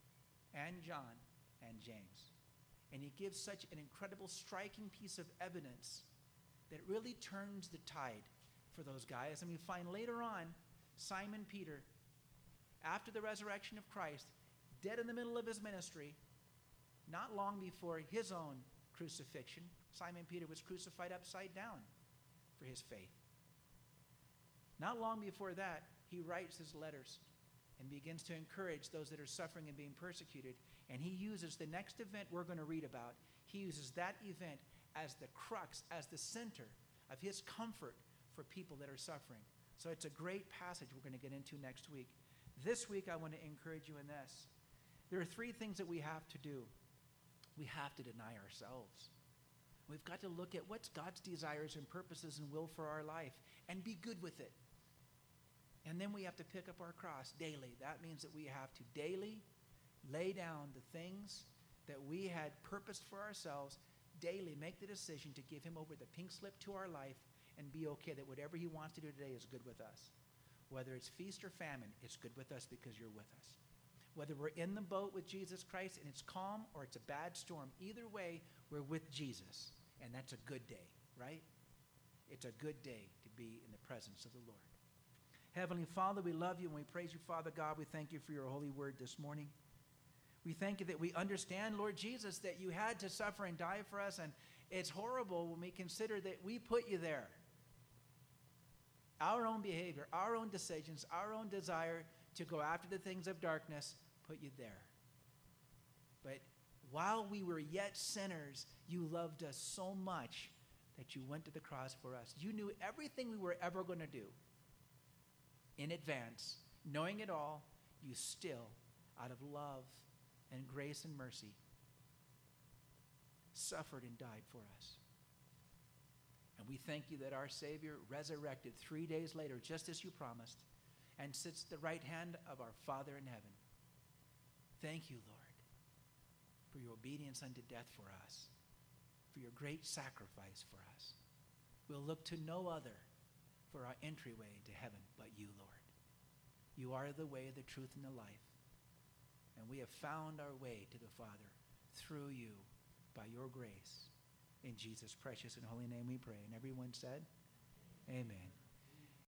and John and James. And he gives such an incredible, striking piece of evidence that really turns the tide for those guys. And we find later on Simon Peter, after the resurrection of Christ, dead in the middle of his ministry, not long before his own crucifixion. Simon Peter was crucified upside down for his faith. Not long before that, he writes his letters and begins to encourage those that are suffering and being persecuted. And he uses the next event we're going to read about, he uses that event as the crux, as the center of his comfort for people that are suffering. So it's a great passage we're going to get into next week. This week, I want to encourage you in this. There are three things that we have to do. We have to deny ourselves. We've got to look at what's God's desires and purposes and will for our life and be good with it. And then we have to pick up our cross daily. That means that we have to daily lay down the things that we had purposed for ourselves, daily make the decision to give him over the pink slip to our life and be okay that whatever he wants to do today is good with us. Whether it's feast or famine, it's good with us because you're with us. Whether we're in the boat with Jesus Christ and it's calm or it's a bad storm, either way, we're with Jesus. And that's a good day, right? It's a good day to be in the presence of the Lord. Heavenly Father, we love you and we praise you, Father God. We thank you for your holy word this morning. We thank you that we understand, Lord Jesus, that you had to suffer and die for us. And it's horrible when we consider that we put you there. Our own behavior, our own decisions, our own desire to go after the things of darkness put you there. But while we were yet sinners, you loved us so much that you went to the cross for us. You knew everything we were ever going to do in advance. Knowing it all, you still, out of love and grace and mercy, suffered and died for us. And we thank you that our Savior resurrected three days later, just as you promised, and sits at the right hand of our Father in heaven. Thank you, Lord, for your obedience unto death for us, for your great sacrifice for us. We'll look to no other for our entryway into heaven but you, Lord. You are the way, the truth, and the life. And we have found our way to the Father through you by your grace. In Jesus' precious and holy name we pray. And everyone said, amen.